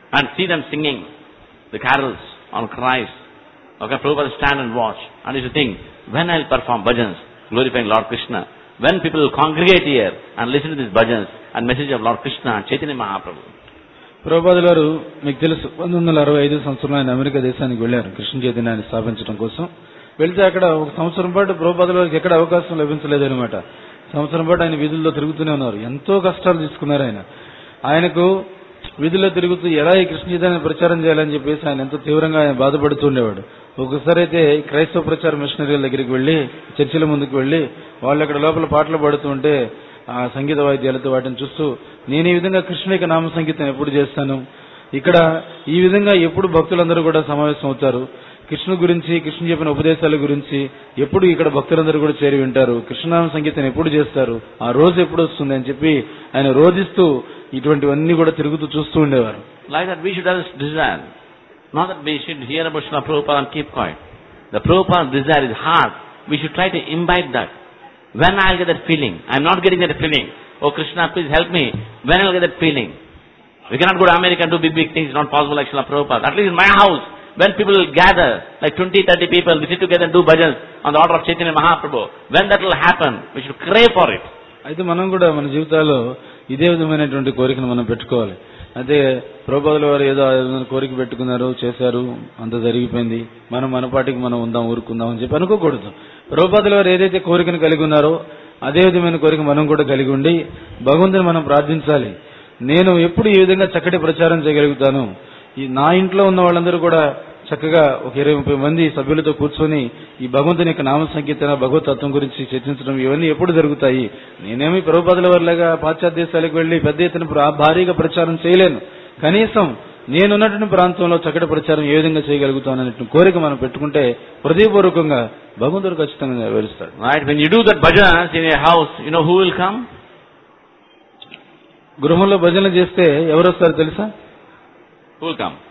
and see them singing the carols on Christ. Okay, Prabhupada stand and watch, and you should think, when I'll perform bhajans, glorifying Lord Krishna, when people will congregate here and listen to these bhajans and message of Lord Krishna and Chaitanya Mahaprabhu. ప్రభుపాదుల వారు మీకు తెలుసు పంతొమ్మిది వందల అరవై ఐదు సంవత్సరంలో ఆయన అమెరికా దేశానికి వెళ్లారు కృష్ణ చైతన్యాన్ని స్థాపించడం కోసం. వెళ్తే అక్కడ ఒక సంవత్సరం పాటు ప్రభుపాదుల వారికి ఎక్కడ అవకాశం లభించలేదన్నమాట. సంవత్సరం పాటు ఆయన వీధుల్లో తిరుగుతూనే ఉన్నారు. ఎంతో కష్టాలు తీసుకున్నారు ఆయన. ఆయనకు వీధుల్లో తిరుగుతూ ఎలా ఈ కృష్ణ చైతన్యాన్ని ప్రచారం చేయాలని చెప్పేసి ఆయన ఎంతో తీవ్రంగా ఆయన బాధపడుతుండేవాడు. ఒకసారి అయితే క్రైస్తవ ప్రచార మిషనరీల దగ్గరికి వెళ్లి చర్చిల ముందుకు వెళ్లి వాళ్ళు అక్కడ లోపల పాటలు పాడుతూ ఉంటే ఆ సంగీత వాయిద్యాలతో వాటిని చూస్తూ నేను ఈ విధంగా కృష్ణ యొక్క నామ సంగీతం ఎప్పుడు చేస్తాను, ఇక్కడ ఈ విధంగా ఎప్పుడు భక్తులందరూ కూడా సమావేశం అవుతారు, కృష్ణ గురించి కృష్ణ చెప్పిన ఉపదేశాల గురించి ఎప్పుడు ఇక్కడ భక్తులందరూ కూడా చేరి వింటారు, కృష్ణనామ సంగీతం ఎప్పుడు చేస్తారు, ఆ రోజు ఎప్పుడు వస్తుంది అని చెప్పి ఆయన రోధిస్తూ ఇటువంటివన్నీ కూడా తిరుగుతూ చూస్తూ ఉండేవారు. Like that we should have this desire. Not that we should hear about Srila Prabhupada and keep quiet. The Prabhupada's desire is hard. We should try to imbibe that. When I'll get that feeling? I'm not getting that feeling. Oh Krishna, please help me. When I'll get that feeling? We cannot go to America and do big, big things. It's not possible like Srila Prabhupada. At least in my house, when people will gather, like twenty, thirty people, we sit together and do bhajans on the order of Chaitanya Mahaprabhu. When that will happen, we should crave for it. అయితే మనం కూడా మన జీవితాల్లో ఇదే విధమైనటువంటి కోరికను మనం పెట్టుకోవాలి. అయితే ప్రభుపాదుల వారు ఏదో కోరిక పెట్టుకున్నారు, చేశారు, అంత జరిగిపోయింది, మనం మన పాటికి మనం ఉందాం, ఊరుకుందాం అని చెప్పి అనుకోకూడదు. ప్రభుపాదుల వారు ఏదైతే కోరికను కలిగి ఉన్నారో అదే విధమైన కోరిక మనం కూడా కలిగి ఉండి భగవంతుని మనం ప్రార్థించాలి. నేను ఎప్పుడు ఈ విధంగా చక్కటి ప్రచారం చేయగలుగుతాను, ఈ నా ఇంట్లో ఉన్న వాళ్ళందరూ కూడా చక్కగా ఒక ఇరవై ముప్పై మంది సభ్యులతో కూర్చొని ఈ భగవంతుని యొక్క నామ సంకీర్తన భగవతత్వం గురించి చర్చించడం ఇవన్నీ ఎప్పుడు జరుగుతాయి? నేనేమి ప్రభుపాదుల వారిలాగా పాశ్చాత్య దేశాలకు వెళ్లి పెద్ద ఎత్తున భారీగా ప్రచారం చేయలేను, కనీసం నేనున్నటువంటి ప్రాంతంలో చక్కటి ప్రచారం ఏ విధంగా చేయగలుగుతాను అనే కోరిక మనం పెట్టుకుంటే హృదయపూర్వకంగా భగవంతుడు ఖచ్చితంగా నెరవేరుస్తాడు. Right, when you do that bhajans in a house, you know who will come? గృహంలో భజనలు చేస్తే ఎవరు వస్తారు తెలుసా? Who will come?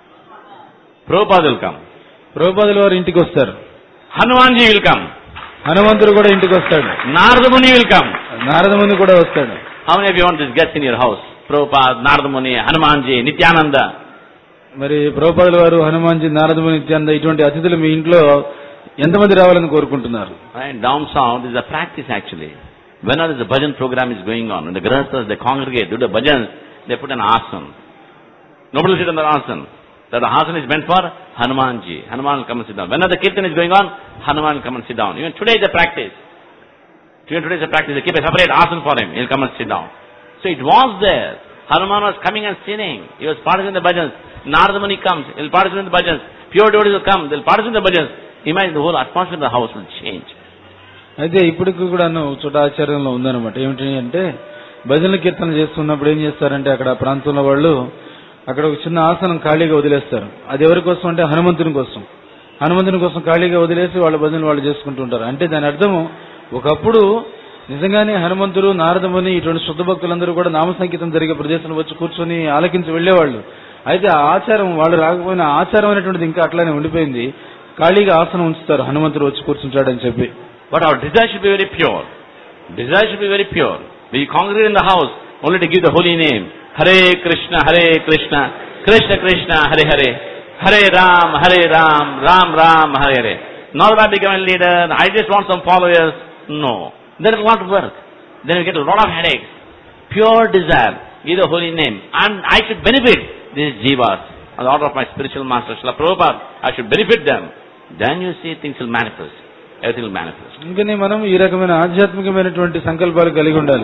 Prabhupada will come. ప్రభుపాదుల వారు ఇంటికి వస్తారు. Hanumanji will come. హనుమంతుడు కూడా ఇంటికి వస్తాడు. Narada Muni will come. Narada ముని కూడా వస్తాడు. How many of you want these guests in your house? Prabhupada, Narada Muni, Hanumanji, Nityananda. మరి ప్రభుపాదుల వారు, హనుమాన్జీ, నారద ముని, నిత్యానంద ఇటువంటి అతిథులు మీ ఇంట్లో ఎంతమంది రావాలని కోరుకుంటున్నారు? Right, down south is a practice actually. Whenever the bhajan program is going on, when the grahasthas they congregate, do the bhajans, they put an asana. Nobody will sit on the asana. That the asana is meant for Hanumanji. Hanuman will come and sit down. Whenever the kirtan is going on, Hanuman will come and sit down. Even today is a practice. Even today is a practice. They keep a separate asana for him. He will come and sit down. So it was there. Hanuman was coming and singing. He was participating in the bhajans. Narada Muni comes. He will participate in the bhajans. Pure devotees will come. They will participate in the bhajans. Imagine the whole atmosphere of the house will change. అయితే ఇప్పటికి కూడా చోట ఆచార్యంలో ఉందన్నమాట. ఏమిటి అంటే భజనల కీర్తన చేస్తున్నప్పుడు ఏం చేస్తారంటే అక్కడ ప్రాంతంలో వాళ్ళు అక్కడ ఒక చిన్న ఆసనం ఖాళీగా వదిలేస్తారు. అది ఎవరి కోసం అంటే హనుమంతుని కోసం. హనుమంతుని కోసం ఖాళీగా వదిలేసి వాళ్ళ భజనలు వాళ్ళు చేసుకుంటూ ఉంటారు. అంటే దాని అర్థము ఒకప్పుడు నిజంగానే హనుమంతుడు, నారదముని ఇటువంటి శుద్ధ భక్తులందరూ కూడా నామ సంకీర్తన జరిగే ప్రదేశంలో వచ్చి కూర్చొని ఆలకించి వెళ్లేవాళ్ళు. అయితే ఆ ఆచారం వాళ్ళు రాకపోయినా ఆచారం అనేటువంటిది ఇంకా అట్లానే ఉండిపోయింది. ఖాళీగా ఆసనం ఉంచుతారు హనుమంతుడు వచ్చి కూర్చుంటాడని చెప్పి. But our desire should be very pure. Desire should be very pure. We congregate in the house only to give the holy name. Hare Krishna, Hare Krishna, Krishna Krishna, Hare Hare, Hare Ram, Hare Ram, Ram Ram, Hare Hare. Not that I become a leader, I just want some followers. No. Then it will not work. Then we get a lot of headaches. Pure desire, give the holy name. And I should benefit these jivas. On the order of my spiritual master, Srila Prabhupada, I should benefit them. Then you see things will manifest. Everything will manifest. ఇంకనే మనం ఈ రకమైన ఆధ్యాత్మికమైనటువంటి సంకల్పాలు కలిగి ఉండాలి.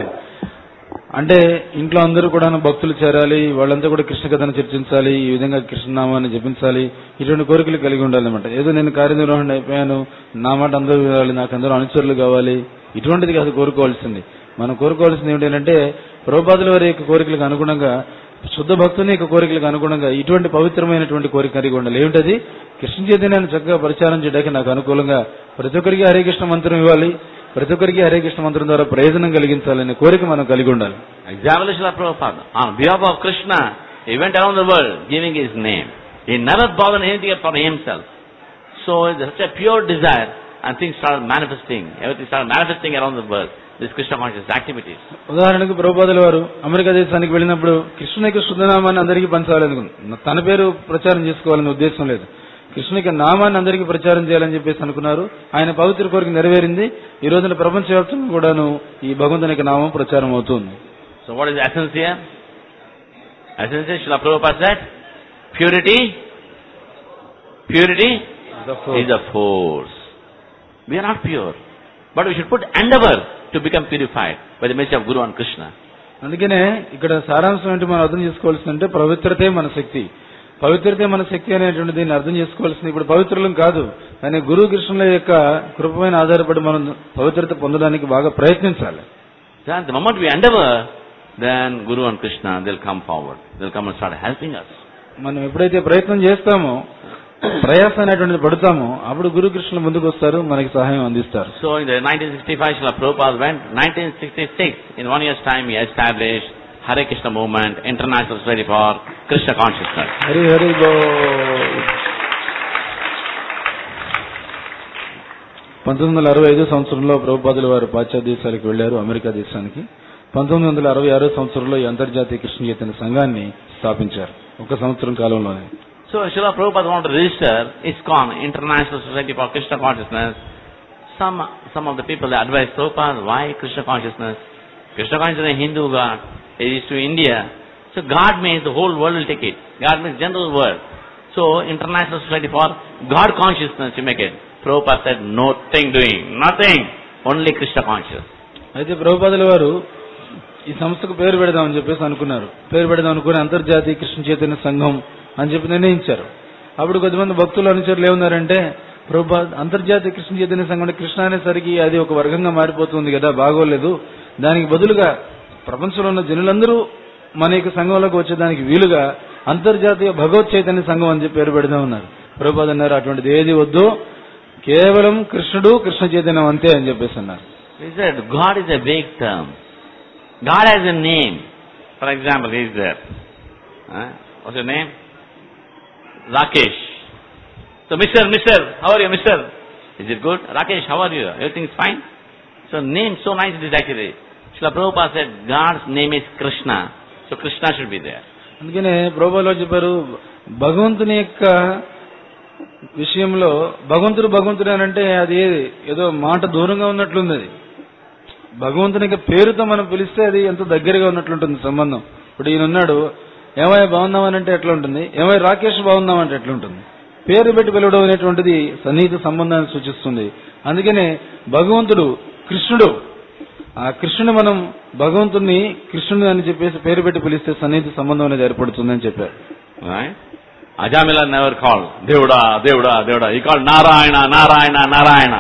అంటే ఇంట్లో అందరూ కూడా భక్తులు చేరాలి, వాళ్ళంతా కూడా కృష్ణ కథను చర్చించాలి, ఈ విధంగా కృష్ణనామాన్ని జపించాలి, ఇటువంటి కోరికలు కలిగి ఉండాలన్నమాట. ఏదో నేను కార్యనిర్వహణ అయిపోయాను, నా మాట అందరూ వినాలి, నాకు అందరూ అనుచరులు కావాలి, ఇటువంటిది కాదు కోరుకోవాల్సింది. మనం కోరుకోవాల్సింది ఏమిటంటే ప్రభుపాదుల వారి యొక్క కోరికలకు అనుగుణంగా, శుద్ధ భక్తుని యొక్క కోరికలకు అనుగుణంగా ఇటువంటి పవిత్రమైనటువంటి కోరిక కలిగి ఉండాలి. ఏమిటది? కృష్ణ చైతన్యాన్ని చక్కగా ప్రచారం చేయడానికి నాకు అనుకూలంగా ప్రతి ఒక్కరికి హరే కృష్ణ మంత్రం ఇవ్వాలి, ప్రతి ఒక్కరికి హరే కృష్ణ మంత్రం ద్వారా ప్రయోజనం కలిగించాలనే కోరిక మనం కలిగి ఉండాలి. Example Srila Prabhupada, on behalf of Krishna, he went around the world giving his name. He never bothered anything for himself. So it's such a pure desire, and things started manifesting. Everything started manifesting around the world. These Krishna conscious activities. ఉదాహరణకు ప్రభుపాదుల వారు America దేశానికి వెళ్ళినప్పుడు కృష్ణునికి శుద్ధనామాన్ని అందరికీ పంచాలనుకున్నారు. తన పేరు ప్రచారం చేసుకోవాలనే ఉద్దేశం లేదు. కృష్ణునికి నామాన్ని అందరికీ ప్రచారం చేయాలని చెప్పేసి అనుకున్నారు. ఆయన పవిత్ర కోరిక నెరవేరింది. ఈ రోజున ప్రపంచవ్యాప్తంగా కూడాను ఈ భగవంతునికి నామం ప్రచారం అవుతుంది. So what is the essence here? Essence is, Srila Prabhupada said, purity, purity is a force. We are not pure, but we should put endeavor to become purified by the message of Guru and Krishna. అందుకనే ఇక్కడ సారాంశం ఏంటి మనం అర్థం చేసుకోవాల్సిందంటే పవిత్రతే మన శక్తి. పవిత్రతే మన శక్తి అనేటువంటి దీన్ని అర్థం చేసుకోవాల్సింది. ఇప్పుడు పవిత్రులం కాదు, కానీ గురు కృష్ణుల యొక్క కృపమైన ఆధారపడి మనం పవిత్రత పొందడానికి బాగా ప్రయత్నించాలి. Then the moment we endeavor, then Guru and Krishna, they'll come forward. They'll come and start helping us. మనం ఎప్పుడైతే ప్రయత్నం చేస్తామో, ప్రయాస అనేటువంటిది పడతామో, అప్పుడు గురు కృష్ణులు ముందుకు వస్తారు, మనకి సహాయం అందిస్తారు. So in the nineteen sixty-five, Srila Prabhupada went. nineteen sixty-six, in one year's time, he established Hare Krishna Movement, International Society for Krishna Consciousness. Hari Hari బోల్. పంతొమ్మిది వందల అరవై ఐదో సంవత్సరంలో ప్రభుపాదుల వారు పాశ్చాత్య దేశాలకు వెళ్లారు, అమెరికా దేశానికి. పంతొమ్మిది వందల అరవై ఆరో సంవత్సరంలో ఈ అంతర్జాతీయ కృష్ణ చైతన్య సంఘాన్ని స్థాపించారు, ఒక సంవత్సరం కాలంలోనే. So Srila Prabhupada wanted to register ISKCON, International Society for Krishna Consciousness. Some some of the people they advised Prabhupada, why Krishna Consciousness? Krishna Consciousness is a Hindu God. It is to India. So God means the whole world will take it. God means general world. So International Society for God Consciousness you make it. Prabhupada said, nothing doing, nothing. Only Krishna Consciousness. అయితే ప్రభుపాదుల వారు ఈ సంస్థకు పేరు పెడదామని చెప్పేసి అనుకున్నారు. పేరు పెడదాం అనుకుని అంతర్జాతీయ కృష్ణ చైతన్య సంఘం అని చెప్పి నిర్ణయించారు. అప్పుడు కొద్దిమంది భక్తులు అనుచరులు ఏమన్నారంటే, ప్రభుపాద అంతర్జాతీయ కృష్ణ చైతన్య సంఘం కృష్ణ అనేసరికి అది ఒక వర్గంగా మారిపోతుంది కదా, బాగోలేదు. దానికి బదులుగా ప్రపంచంలో ఉన్న జనులందరూ మన యొక్క సంఘంలోకి వచ్చేదానికి వీలుగా అంతర్జాతీయ భగవత్ చైతన్య సంఘం అని చెప్పి పేరు పెడదాం ఉన్నారు. ప్రభుపాద అన్నారు, అటువంటిది ఏది వద్దు, కేవలం కృష్ణుడు కృష్ణ చైతన్యం అంతే అని చెప్పేసి అన్నారు. He said, God is a vague term. God has a name. For example, he is there. Huh? What's your name? Rakesh. So, Mister, Mister, how are you, Mister? Is it good? Rakesh, how are you? Everything is fine? So, name so nice it is actually. Srila Prabhupada said, God's name is Krishna. So, Krishna should be there. అందుకనే ప్రభుపాదులు చెప్పారు, భగవంతుని యొక్క విషయంలో భగవంతుడు భగవంతుడు అని అంటే అది ఏదో మాట దూరంగా ఉన్నట్లుంది. అది భగవంతుని పేరుతో మనం పిలిస్తే అది ఎంతో దగ్గరగా ఉన్నట్లుంటుంది సంబంధం. ఇప్పుడు ఈయన ఉన్నాడు, ఏమయ్య బాగున్నామనంటే ఎట్లా ఉంటుంది, ఏమయ్య రాకేష్ బాగున్నామంటే ఎట్లుంటుంది. పేరు పెట్టి పిలవడం అనేటువంటిది సన్నిహిత సంబంధాన్ని సూచిస్తుంది. అందుకనే భగవంతుడు కృష్ణుడు, ఆ కృష్ణుని మనం భగవంతుడిని కృష్ణుడు అని చెప్పేసి పేరు పెట్టి పిలిస్తే సన్నిహిత సంబంధం అనేది ఏర్పడుతుందని చెప్పారు. Ajamila never called Devda, Devda, Devda. He called Narayana, Narayana, Narayana.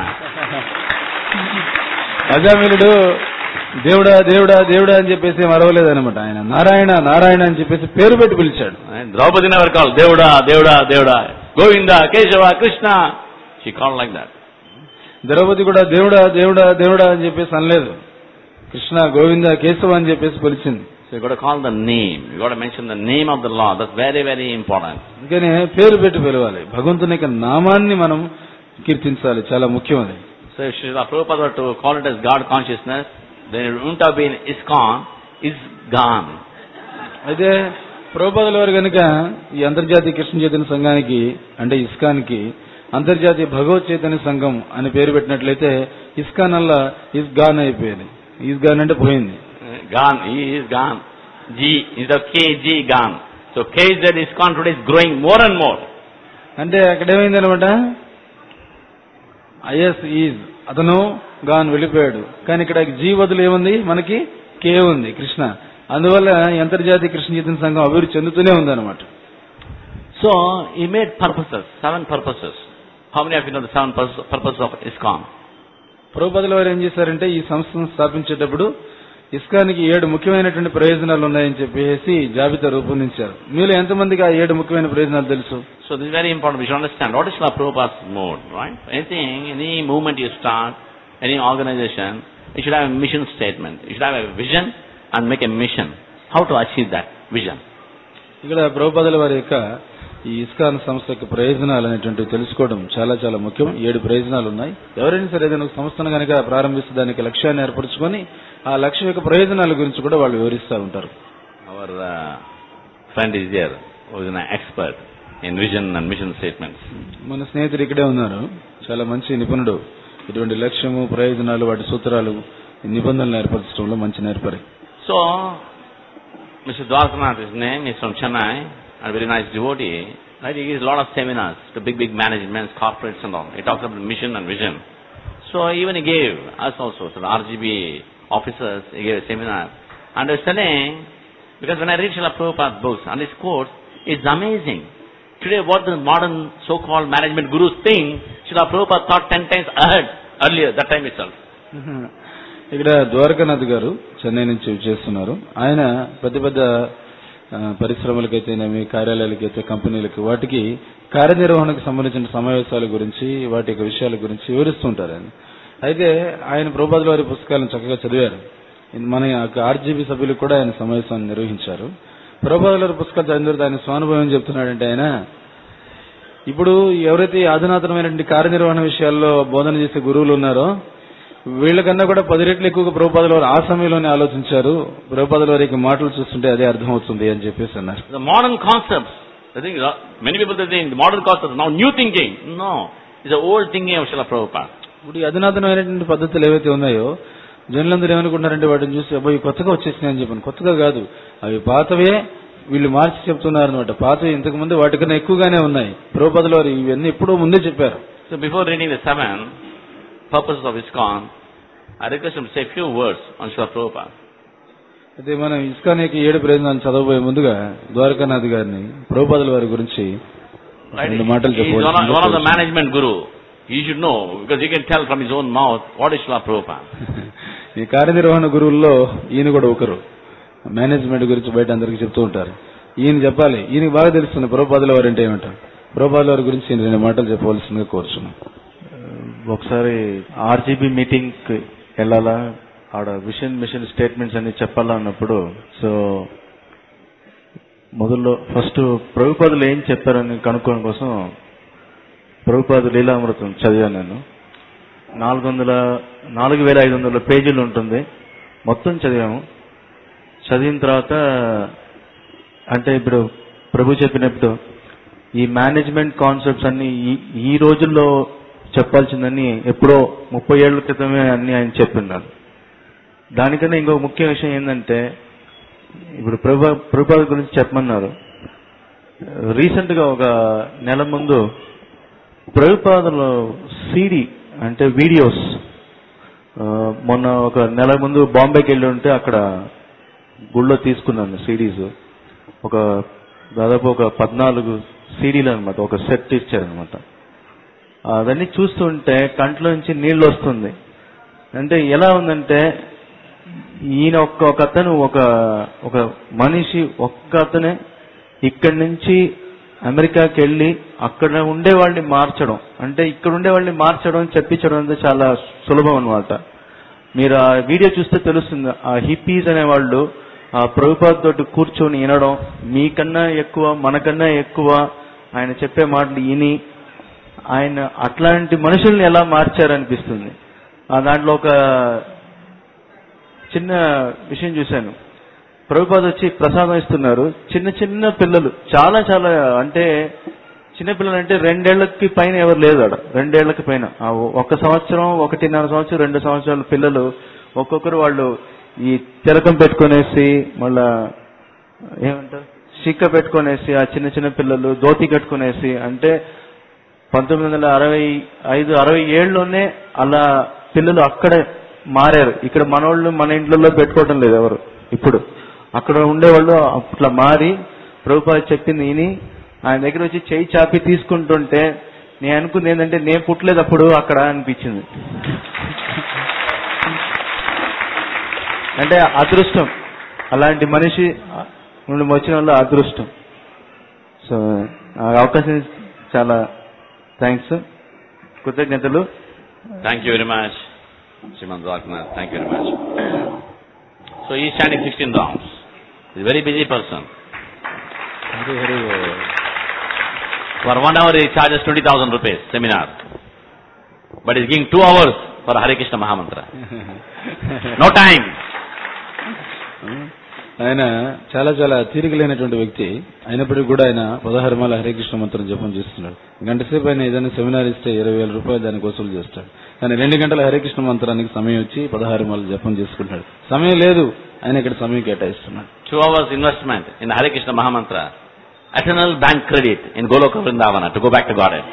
అజామిలుడు దేవుడా దేవుడా దేవుడా అని చెప్పేసి మరవలేదు అనమాట. ఆయన నారాయణ నారాయణ అని చెప్పేసి పేరు పెట్టి పిలిచాడు. Draupadi never called Devda, Devda, Devda. Govinda, Keshava, Krishna. She called like that. Draupadi కూడా దేవుడా దేవుడా దేవుడా అని చెప్పేసి అనలేదు. కృష్ణ, గోవింద, కేశవ అని చెప్పేసి పిలిచింది. So you got to call the name. You got to mention the name of the Lord. That's very, very important. అందుకనే పేరు పెట్టి పిలవాలి. భగవంతుని యొక్క నామాన్ని మనం కీర్తించాలి, చాలా ముఖ్యం అది. So if Srila Prabhupada were to call it as God consciousness, then it wouldn't have been ISKCON, is gone. అయితే ప్రభుపాదుల వారు కనుక ఈ అంతర్జాతీయ కృష్ణ చైతన్య సంఘానికి అంటే ఇస్కాన్కి అంతర్జాతీయ భగవత్ చైతన్య సంఘం అని పేరు పెట్టినట్లయితే ఇస్కాన్ అల్లా ఇస్ గాన్ అయిపోయింది. ఈస్ గాన్ అంటే పోయింది. Gone, he is gone. G, instead of K, G, gone. So K is that ISKCON today is growing more and more. అంటే అక్కడ ఏమైంది అనమాట, ఐఎస్ ఈజ్ అతను గాన్ వెళ్ళిపోయాడు. కానీ ఇక్కడ జీ వదులు ఏముంది, మనకి కే ఉంది, కృష్ణ. అందువల్ల అంతర్జాతీయ కృష్ణ చైతన్య సంఘం అభివృద్ధి చెందుతూనే ఉంది అనమాట. So he made purposes, seven purposes. How many of you know the seven purposes of ISKCON? ప్రభుపాదుల వారు ఏం చేశారంటే ఈ సంస్థను స్థాపించేటప్పుడు ఇస్కాన్కి ఏడు ముఖ్యమైనటువంటి ప్రయోజనాలు ఉన్నాయని చెప్పేసి జాబితా రూపొందించారు. మీలో ఎంతమందికి ఆ ఏడు ముఖ్యమైన ప్రయోజనాలు తెలుసు? So this is very important. We should understand what is Srila Prabhupada's mode, right? Anything, any movement you start, any organization, you should have a mission statement. You should have a vision and make a mission. How to achieve that vision? ఇక్కడ ప్రభుపాదుల వారి యొక్క ఈ ISKCON సంస్థ యొక్క ప్రయోజనాలు అనేటువంటివి తెలుసుకోవడం చాలా చాలా ముఖ్యం. ఏడు ప్రయోజనాలు ఉన్నాయి. ఎవరైనా సరే ఏదైనా ఒక సంస్థను కనుక ప్రారంభిస్తే దానికి లక్ష్యాన్ని ఏర్పరచుకొని ఆ లక్ష్యం యొక్క ప్రయోజనాల గురించి కూడా వాళ్ళు వివరిస్తూ ఉంటారు. Our uh, friend is here, who is an expert in vision and mission statements. మన స్నేహితుడు ఇక్కడే ఉన్నారు, చాలా మంచి నిపుణుడు. ఇటువంటి లక్ష్యము, ప్రయోజనాలు, వాటి సూత్రాలు, నిబంధనలు ఏర్పరచడంలో మంచి నేర్పరి. So, Mister Dwarkanath, his name is from Chennai, a very nice devotee. Right? He gives a lot of seminars to big, big managements, corporates and all. He talks about mission and vision. So even he gave us also, so the R G B officers, he gave a seminar. And I was telling, because when I read Srila Prabhupada's books and his quotes, it's amazing. Today what the modern so-called management gurus think, Srila Prabhupada thought ten times ahead, earlier, that time itself. ఇక్కడ ద్వారకానాథ్ గారు చెన్నై నుంచి చేస్తున్నారు. ఆయన పెద్ద పెద్ద పరిశ్రమలకైతేనేమి, కార్యాలయాలకైతే, కంపెనీలకి, వాటికి కార్యనిర్వహణకు సంబంధించిన సమావేశాల గురించి, వాటి యొక్క విషయాల గురించి వివరిస్తుంటారు ఆయన. అయితే ఆయన ప్రభుపాదుల వారి పుస్తకాలను చక్కగా చదివారు. మన ఆర్జీబీ సభ్యులకు కూడా ఆయన సమావేశాన్ని నిర్వహించారు. ప్రభుపాదుల వారి పుస్తకాలు చదివిన తర్వాత ఆయన స్వానుభవం చెప్తున్నాడంటే, ఆయన ఇప్పుడు ఎవరైతే అధునాతనమైనటువంటి కార్యనిర్వహణ విషయాల్లో బోధన చేసే గురువులు ఉన్నారో వీళ్ళకన్నా కూడా పది రెట్లు ఎక్కువగా ప్రభుపాదుల వారు ఆ సమయంలోనే ఆలోచించారు. ప్రభుపాదుల వారికి మాటలు చూస్తుంటే అదే అర్థమవుతుంది అని చెప్పేసి అన్నారు. The modern concepts, I think many people think the modern concepts now new thinking. No, it's the old thinking of Srila Prabhupada. ఇప్పుడు ఈ అధునాతనమైనటువంటి పద్ధతులు ఏవైతే ఉన్నాయో జనులందరూ ఏమనుకుంటారంటే వాటిని చూసి అబ్బాయి కొత్తగా వచ్చేసినాయి అని చెప్పాను. కొత్తగా కాదు, అవి పాతవే వీళ్ళు మార్చి చెప్తున్నారు అనమాట. పాతవి ఇంతకు ముందు వాటికన్నా ఎక్కువగానే ఉన్నాయి. ప్రభుపాదుల వారు ఇవన్నీ ఎప్పుడో ముందే చెప్పారు. So before reading the seven purposes of ISKCON, I request him to say a few words on Srila Prabhupada. అయితే మనం ఇస్కాన్ యొక్క ఏడు ప్రయోజనాలు చదవబోయే ముందుగా ద్వారకానాథ్ గారిని ప్రభుపాదుల వారి గురించి రెండు మాటలు చెప్పవచ్చు. One of the management guru, he should know because he can tell from his own mouth what is Srila Prabhupada. ఈ కార్యనిర్వహణ గురువుల్లో ఈయన కూడా ఒకరు. మేనేజ్మెంట్ గురించి బయట అందరికీ చెప్తూ ఉంటారు. ఈయన చెప్పాలి, ఈయనకి బాగా తెలుస్తుంది ప్రభుపాదుల వారు అంటే ఏమంటారు. ప్రభుపాదుల వారి గురించి ఈయన రెండు మాటలు చెప్పవలసిందిగా కోరుచున్నాం. ఒకసారి ఆర్జీబీ మీటింగ్ వెళ్ళాలా, ఆడ విషన్ మిషన్ స్టేట్మెంట్స్ అన్ని చెప్పాలా అన్నప్పుడు, సో మొదల్లో ఫస్ట్ ప్రభుపాదులు ఏం చెప్పారని కనుక్కోవడం కోసం ప్రభుపాదు లీలామృతం చదివాను నేను. నాలుగు వందల నాలుగు వేల ఐదు వందల పేజీలు ఉంటుంది. మొత్తం చదివాము. చదివిన తర్వాత అంటే ఇప్పుడు ప్రభు చెప్పినప్పుడు ఈ మేనేజ్మెంట్ కాన్సెప్ట్స్ అన్ని ఈ రోజుల్లో చెప్పాల్సిందని ఎప్పుడో ముప్పై ఏళ్ల క్రితమే అన్ని ఆయన చెప్తున్నారు. దానికన్నా ఇంకొక ముఖ్య విషయం ఏంటంటే, ఇప్పుడు ప్రభు ప్రభుపాద గురించి చెప్పమన్నారు. రీసెంట్ గా ఒక నెల ముందు ప్రభుపాదలో సీడీ అంటే వీడియోస్, మొన్న ఒక నెల ముందు బాంబేకి వెళ్ళి ఉంటే అక్కడ గుళ్ళో తీసుకున్నాను సీడీస్. ఒక దాదాపు ఒక పద్నాలుగు సీడీలు అనమాట, ఒక సెట్ ఇచ్చారనమాట. అవన్నీ చూస్తుంటే కంట్లో నుంచి నీళ్ళు వస్తుంది. అంటే ఎలా ఉందంటే, ఈయన ఒక్క ఒక అతను ఒక ఒక మనిషి ఒక్క అతనే ఇక్కడి నుంచి అమెరికాకి వెళ్ళి అక్కడ ఉండే వాళ్ళని మార్చడం, అంటే ఇక్కడ ఉండే వాళ్ళని మార్చడం, చెప్పించడం అంటే చాలా సులభం అనమాట. మీరు ఆ వీడియో చూస్తే తెలుస్తుంది. ఆ హిప్పీస్ అనే వాళ్ళు ఆ ప్రభుపాద తోటి కూర్చొని వినడం, మీకన్నా ఎక్కువ మనకన్నా ఎక్కువ ఆయన చెప్పే మాటలు విని ఆయన అట్లాంటి మనుషుల్ని ఎలా మార్చారనిపిస్తుంది. దాంట్లో ఒక చిన్న విషయం చూశాను. ప్రభుపాద వచ్చి ప్రసాదం ఇస్తున్నారు. చిన్న చిన్న పిల్లలు, చాలా చాలా అంటే చిన్న పిల్లలు అంటే రెండేళ్లకి పైన ఎవరు లేదు ఆడ, రెండేళ్లకి పైన. ఒక సంవత్సరం, ఒకటిన్నర సంవత్సరం, రెండు సంవత్సరాల పిల్లలు ఒక్కొక్కరు వాళ్ళు ఈ తిలకం పెట్టుకునేసి, మళ్ళా ఏమంటారు సిక్క పెట్టుకునేసి, ఆ చిన్న చిన్న పిల్లలు ధోతి కట్టుకునేసి, అంటే పంతొమ్మిది వందల అరవై ఐదు అరవై ఏడులోనే అలా పిల్లలు అక్కడే మారారు. ఇక్కడ మనోళ్ళు మన ఇంట్లో పెట్టుకోవడం లేదు ఎవరు. ఇప్పుడు అక్కడ ఉండేవాళ్ళు అట్లా మారి ప్రభుపాద చెప్పింది విని ఆయన దగ్గర వచ్చి చేయి చాపి తీసుకుంటుంటే నేను అనుకుంది ఏంటంటే, నేను పుట్టలేదు అప్పుడు అక్కడ అనిపించింది. అంటే అదృష్టం, అలాంటి మనిషి వచ్చిన వాళ్ళు అదృష్టం. సో ఆ అవకాశం చాలా థ్యాంక్స్, కృతజ్ఞతలు. Thank you very much Sriman Dwarkanath, thank you very much. So he is standing sixteen rounds. He is a very busy person. Very, very For one hour he charges twenty thousand rupees seminar. But he's giving two hours for Hare Krishna Mahamantra. No time. ఆయన చాలా చాలా తీరిక లేనటువంటి వ్యక్తి అయినప్పటికీ కూడా ఆయన పదహారు మాల హరే కృష్ణ మంత్రం జపం చేస్తున్నాడు. గంట సేపు ఆయన ఏదైనా సెమినార్ ఇస్తే ఇరవై వేల రూపాయలు దానికి వసూలు చేస్తాడు. కానీ రెండు గంటల హరే కృష్ణ మంత్రానికి సమయం వచ్చి పదహారు మాల జపం చేసుకుంటాడు. సమయం లేదు, ఆయన ఇక్కడ సమయం కేటాయిస్తున్నాడు. Two hours investment in Hare Krishna Mahamantra. Eternal bank credit in Goloka Vrindavana to go back to Godhead.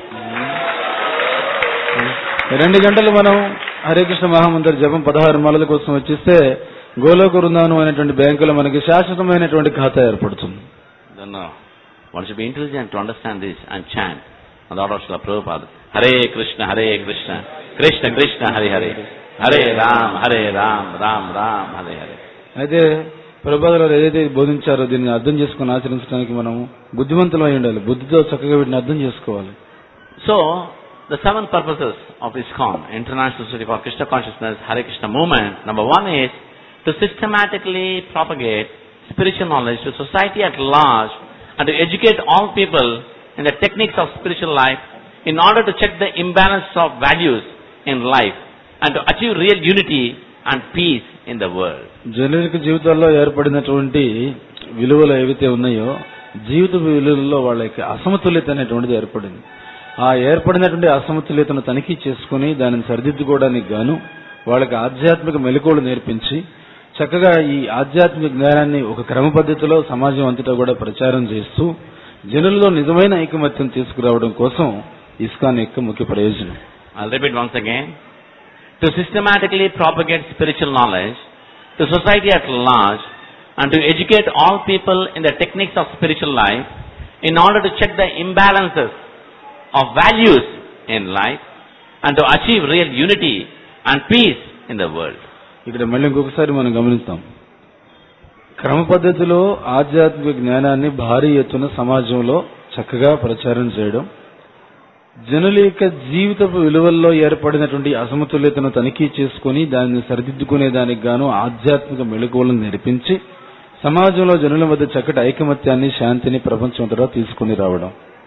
రెండు గంటలు మనం హరే కృష్ణ మహామంత్ర జపం పదహారు మాలల కోసం వచ్చిస్తే గోలోక బృందావనం అనేటువంటి బ్యాంకులో మనకి శాశ్వతమైనటువంటి ఖాతా ఏర్పడుతుంది. Then uh, one should be intelligent to understand this and chant on the order of Srila Prabhupada. Hare Krishna, Hare Krishna, Krishna Krishna, Hare Hare, Hare Ram, Hare Ram, Ram Ram, Hare Hare. అయితే ప్రభుపాదులు వారు ఏదైతే బోధించారో దీన్ని అర్థం చేసుకుని ఆచరించడానికి మనం బుద్ధిమంతులు అయి ఉండాలి. బుద్ధితో చక్కగా వీటిని అర్థం చేసుకోవాలి. So, the seven purposes of ISKCON, International Society for Krishna Consciousness, Hare Krishna movement, number one is to systematically propagate spiritual knowledge to society at large and to educate all people in the techniques of spiritual life in order to check the imbalance of values in life and to achieve real unity and peace in the world. జనరిక జీవితాల్లో ఏర్పడినటువంటి విలువలు ఏవైతే ఉన్నాయో జీవిత విలువల్లో వాళ్ళకి అసమతుల్యత అనేటువంటిది ఏర్పడింది. ఆ ఏర్పడినటువంటి అసమతుల్యతను తనిఖీ చేసుకుని దానిని సరిదిద్దుకోవడానికి గాను వాళ్ళకి ఆధ్యాత్మిక మెలకువలు నేర్పించి చక్కగా ఈ ఆధ్యాత్మిక జ్ఞానాన్ని ఒక క్రమ పద్ధతిలో సమాజం అంతటా కూడా ప్రచారం చేస్తూ జనుల్లో నిజమైన ఐకమత్యం తీసుకురావడం కోసం ఇస్కాన్ యొక్క ముఖ్య ప్రయోజనం. I'll repeat once again. To systematically propagate spiritual knowledge to society at large and to educate all people in the techniques of spiritual life in order to check the imbalances of values in life and to achieve real unity and peace in the world. ఇక్కడ మళ్ళీ ఇంకొకసారి మనం గమనిస్తాం. క్రమ పద్ధతిలో ఆధ్యాత్మిక జ్ఞానాన్ని భారీ ఎత్తున సమాజంలో చక్కగా ప్రచారం చేయడం, జనుల యొక్క జీవితపు విలువల్లో ఏర్పడినటువంటి అసమతుల్యతను తనిఖీ చేసుకుని దాన్ని సరిదిద్దుకునే దానికి గాను ఆధ్యాత్మిక మెళకువలను నేర్పించి సమాజంలో జనుల మధ్య చక్కటి ఐకమత్యాన్ని శాంతిని ప్రపంచంతో తీసుకుని రావడం.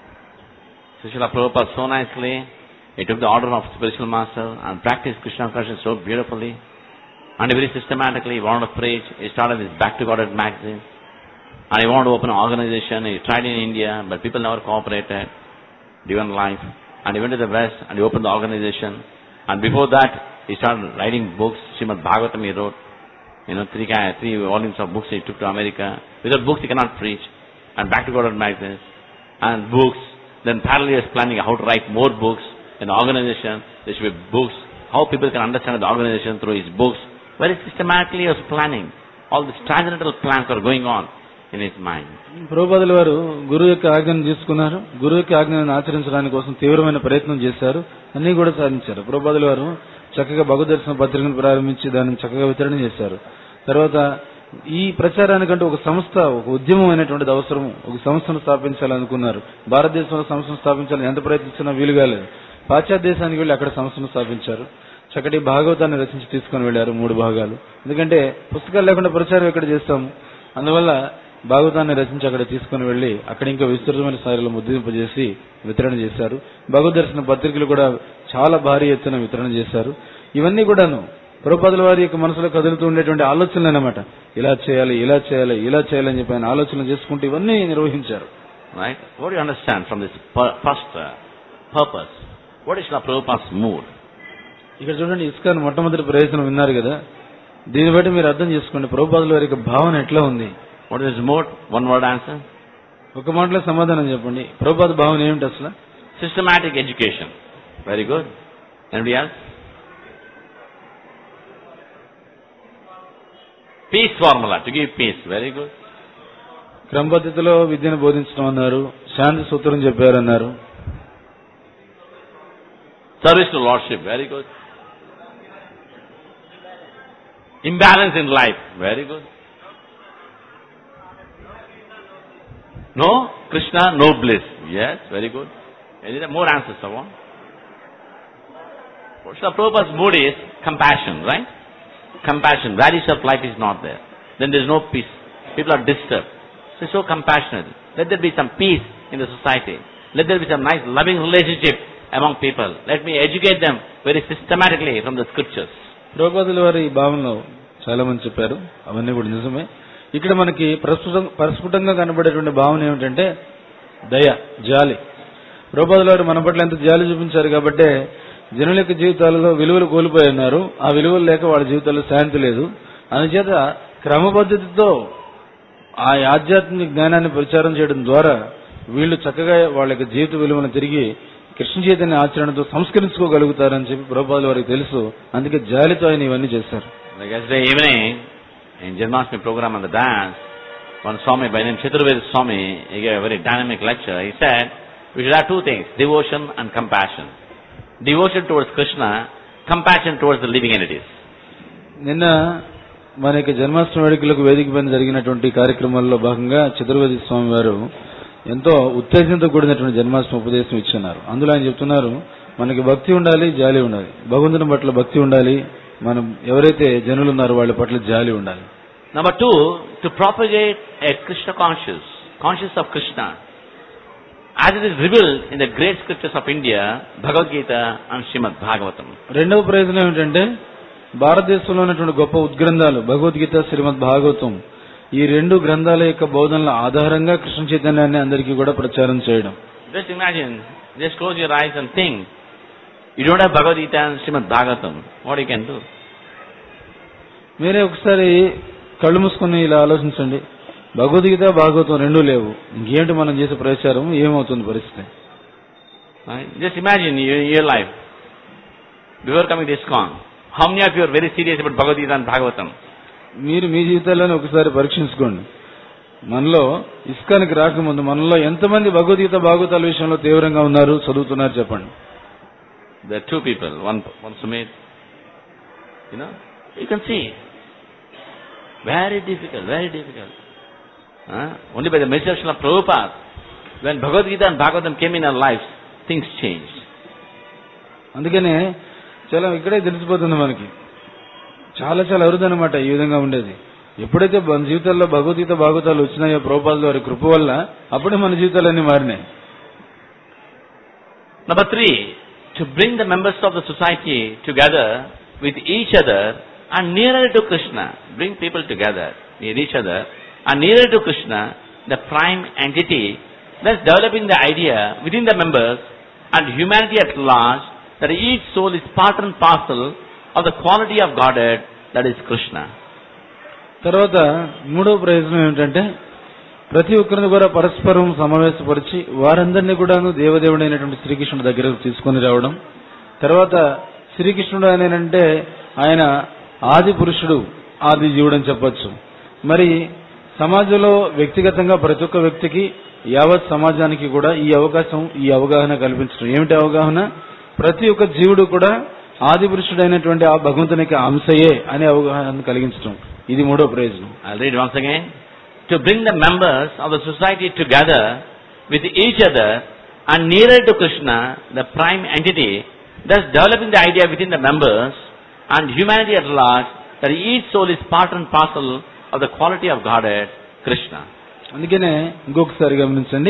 Srila Prabhupada so nicely, he took the order of spiritual master and practiced Krishna consciousness so beautifully and very systematically he wanted to preach. He started this Back to Godhead magazine and he wanted to open an organization. He tried in India but people never cooperated, given life, and he went to the West and he opened the organization, and before that he started writing books. Srimad Bhagavatam he wrote, you know, three, three volumes of books he took to America. Without books he cannot preach. And Back to Godhead magazine and books. Then parallelly he was planning how to write more books in the organization. There should be books, how people can understand the organization through his books. Very systematically he was planning. All these transcendental plans were going on in his mind. ప్రభుపాదుల వారు గురువు యొక్క ఆజ్ఞను తీసుకున్నారు. గురువు యొక్క ఆజ్ఞను ఆచరించడానికి కోసం తీవ్రమైన ప్రయత్నం చేశారు. అన్ని కూడా సాధించారు. ప్రభుపాదుల వారు చక్కగా భగవద్ దర్శన పత్రికను ప్రారంభించి దానిని చక్కగా వితరణ చేశారు. తర్వాత ఈ ప్రచారానికంటే ఒక సంస్థ, ఒక ఉద్యమం అనేటువంటిది అవసరం. ఒక సంస్థను స్థాపించాలనుకున్నారు. భారతదేశంలో సంస్థను స్థాపించాలని ఎంత ప్రయత్నించినా వీలుగా లేదు. పాశ్చాత్య దేశానికి వెళ్లి అక్కడ సంస్థను స్థాపించారు. చక్కటి భాగవతాన్ని రచించి తీసుకుని వెళ్లారు, మూడు భాగాలు. ఎందుకంటే పుస్తకాలు లేకుండా ప్రచారం ఎక్కడ చేస్తాము. అందువల్ల భాగవతాన్ని రచించి అక్కడ తీసుకుని వెళ్లి అక్కడ ఇంకా విస్తృతమైన స్థాయిలో ముద్రింపజేసి వితరణ చేశారు. భగవద్ దర్శన పత్రికలు కూడా చాలా భారీ ఎత్తున వితరణ చేశారు. ఇవన్నీ కూడాను ప్రభుపాదుల వారి యొక్క మనసులో కదులుతూ ఉండేటువంటి ఆలోచనలు అన్నమాట. ఇలా చేయాలి, ఇలా చేయాలి, ఇలా చేయాలని చెప్పి ఆయన ఆలోచనలు చేసుకుంటూ ఇవన్నీ నిర్వహించారు. Right? What do you understand from this first uh, purpose? What is Srila Prabhupada's mood? ఇక్కడ చూడండి, ఇస్కాన్ మొట్టమొదటి ప్రయోజనం విన్నారు కదా. దీన్ని బట్టి మీరు అర్థం చేసుకోండి ప్రభుపాదుల వారి యొక్క భావన ఎట్లా ఉంది. What is his mood? One word answer. ఒక మాటలో సమాధానం చెప్పండి. ప్రభుపాద భావన ఏమిటి అసలు? Systematic education. Very good. Anybody else? Peace formula, to give peace. Very good. క్రమ పద్ధతిలో విద్యను బోధించడం అన్నారు. శాంతి సూత్రం చెప్పారన్నారు. Service to Lordship. Very good. Imbalance in life. Very good. No Krishna, no bliss. Yes, very good. Any more answers, someone? What's the Prabhupada's mood is compassion, right? Compassion. Values of life is not there. Then there is no peace. People are disturbed. So, so compassionate. Let there be some peace in the society. Let there be some nice loving relationship among people. Let me educate them very systematically from the scriptures. ప్రభుపాదుల వారి ఈ భావనలో చాలా మంది చెప్పారు, అవన్నీ కూడా నిజమే. ఇక్కడ మనకి ప్రస్ఫుటం ప్రస్ఫుటంగా కనబడేటువంటి భావన ఏమిటంటే దయ, జాలి. ప్రభుపాదుల వారు మన పట్ల ఎంత జాలి చూపించారు కాబట్టి జనుల యొక్క జీవితాలలో విలువలు కోల్పోయి ఉన్నారు. ఆ విలువలు లేక వాళ్ళ జీవితాల్లో శాంతి లేదు. అందుచేత క్రమపద్ధతితో ఆ ఆధ్యాత్మిక జ్ఞానాన్ని ప్రచారం చేయడం ద్వారా వీళ్ళు చక్కగా వాళ్ళ యొక్క జీవిత విలువలను తిరిగి కృష్ణ చైతన్య ఆచరణతో సంస్కరించుకోగలుగుతారని చెప్పి ప్రభుపాదుల వారికి తెలుసు. అందుకే జాలితో ఆయన ఇవన్నీ చేశారు. Like yesterday evening, in Janmashtami program on the dance, one Swami by name Chaturvedi Swami, he gave a very dynamic lecture. He said, we should have two things, devotion and compassion. Devotion towards Krishna, compassion towards the living entities. నిన్న మన యొక్క జన్మాష్టమి వేడుకలకు వేదిక పైన జరిగినటువంటి కార్యక్రమాల్లో భాగంగా చతుర్వేది స్వామి వారు ఎంతో ఉత్తేజంతో కూడినటువంటి జన్మాష్టమి ఉపదేశం ఇచ్చున్నారు. అందులో ఆయన చెప్తున్నారు, మనకి భక్తి ఉండాలి, జాలి ఉండాలి. భగవంతుని పట్ల భక్తి ఉండాలి, మనం ఎవరైతే జనులు ఉన్నారో వాళ్ళ పట్ల జాలి ఉండాలి. Number two, to propagate a Krishna conscious, conscious of Krishna, as it is revealed in the great scriptures of India, Bhagavad Gita and Srimad Bhagavatam. రెండవ ప్రయోజనం ఏమిటంటే భారతదేశంలో ఉన్నటువంటి గొప్ప ఉద్గ్రంథాలు భగవద్గీత, శ్రీమద్ భాగవతం, ఈ రెండు గ్రంథాల యొక్క బోధనల ఆధారంగా కృష్ణ చైతన్యాన్ని అందరికీ కూడా ప్రచారం చేయడం. Just imagine, just close your eyes and think, you don't have Bhagavad Gita and Srimad Bhagavatam, what you can do? మీరే ఒకసారి కళ్ళు మూసుకొని ఇలా ఆలోచించండి, భగవద్గీత భాగవతం రెండూ లేవు, ఇంకేంటి మనం చేసే ప్రచారం, ఏమవుతుంది పరిస్థితి? Right? Just imagine your, your life, before coming to ISKCON, how many of you are very serious about Bhagavad Gita and Bhagavatam? మీరు మీ జీవితాల్లోనే ఒకసారి పరీక్షించుకోండి. మనలో ఇస్కాన్కి రాకముందు మనలో ఎంతమంది భగవద్గీత భాగవతాల విషయంలో తీవ్రంగా ఉన్నారు, చదువుతున్నారు చెప్పండి. There are two people, one one Sumit, you know, you can see, very difficult, very difficult. Huh? Only by the meditation of Prabhupada, when Bhagavad Gita and Bhagavatam came in our lives, things changed. అందుకనే చాలా ఇక్కడే తెలిసిపోతుంది మనకి, చాలా చాలా అరుదనమాట ఈ విధంగా ఉండేది. ఎప్పుడైతే మన జీవితాల్లో భగవద్గీత భాగవతాలు వచ్చినాయో ప్రభుపాదుల వారి కృప వల్ల, అప్పుడే మన జీవితాలన్నీ మారినాయి. Number three, to bring the members of the society together with each other and nearer to Krishna. Bring people together with each other and nearer to Krishna, the prime entity, thus developing the idea within the members and humanity at large that each soul is part and parcel of the quality of Godhead, that is Krishna. తర్వాత మూడవ ప్రయోజనం ఏమిటంటే ప్రతి ఒక్కరిని కూడా పరస్పరం సమావేశపరిచి వారందరినీ కూడాను దేవదేవుడైనటువంటి శ్రీకృష్ణుడి దగ్గరకు తీసుకొని రావడం. తర్వాత శ్రీకృష్ణుడు అనేనంటే ఆయన ఆది పురుషుడు, ఆది జీవుడు అని చెప్పొచ్చు. మరి సమాజంలో వ్యక్తిగతంగా ప్రతి ఒక్క వ్యక్తికి, యావత్ సమాజానికి కూడా ఈ అవకాశం, ఈ అవగాహన కల్పించడం. ఏమిటి అవగాహన? ప్రతి ఒక్క జీవుడు కూడా ఆది పురుషుడైనటువంటి ఆ భగవంతునికి అంశయే అనే అవగాహన కలిగించడం. ఇది మూడో ప్రయోజనం. I'll read once again. To bring the members of the society together with each other and nearer to Krishna, the prime entity, thus developing the idea within the members and humanity at large that each soul is part and parcel of the quality of Godhead, Krishna. అందుకనే ఇంకొకసారి గమనించండి,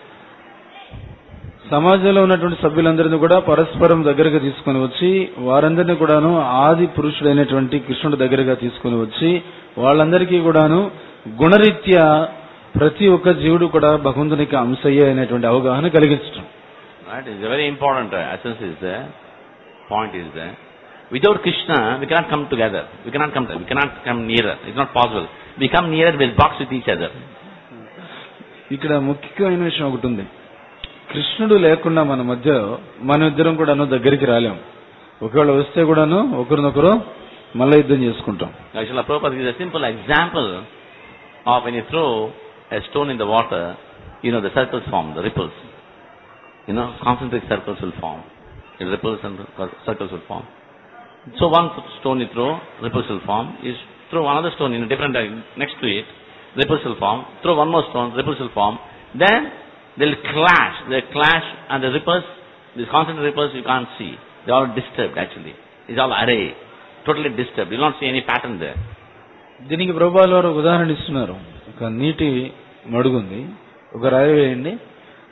సమాజంలో ఉన్నటువంటి సభ్యులందరినీ కూడా పరస్పరం దగ్గరగా తీసుకొని వచ్చి వారందరినీ కూడాను ఆది పురుషుడైనటువంటి కృష్ణుడి దగ్గరగా తీసుకొని వచ్చి వాళ్ళందరికీ కూడాను గుణరీత్యా ప్రతి ఒక్క జీవుడు కూడా భగవంతునికి అంశయ్యే అనేటువంటి అవగాహన కలిగించడం. Right? It's a very important uh, essence is there, point is there. Without Krishna, we cannot come together. We cannot come. We cannot come nearer. It's not possible. We come nearer, we'll box with each other. ఇక్కడ ముఖ్యమైన విషయం ఒకటి ఉంది. కృష్ణుడు లేకుండా మన మధ్య మన ఇద్దరం కూడాను దగ్గరికి రాలేం. ఒకవేళ వస్తే కూడాను ఒకరినొకరు మల్ల యుద్ధం చేసుకుంటాం. Srila Prabhupada gives a simple example of when you throw a stone in the water, you know the circles form, the ripples. You know, concentric circles will form. The ripples and circles will form. So one stone you throw, ripples will form. You throw another stone in a different direction next to it, ripples will form. Throw one more stone, ripples will form. Then they'll clash. They'll clash and the ripples, these concentric ripples you can't see. They're all disturbed actually. It's all array. Totally disturbed. You'll not see any pattern there. దీనికి ప్రభుపాదుల వారు ఉదాహరణ ఇస్తున్నారు. ఒక నీటి మడుగుంది, ఒక రాయి వేయండి,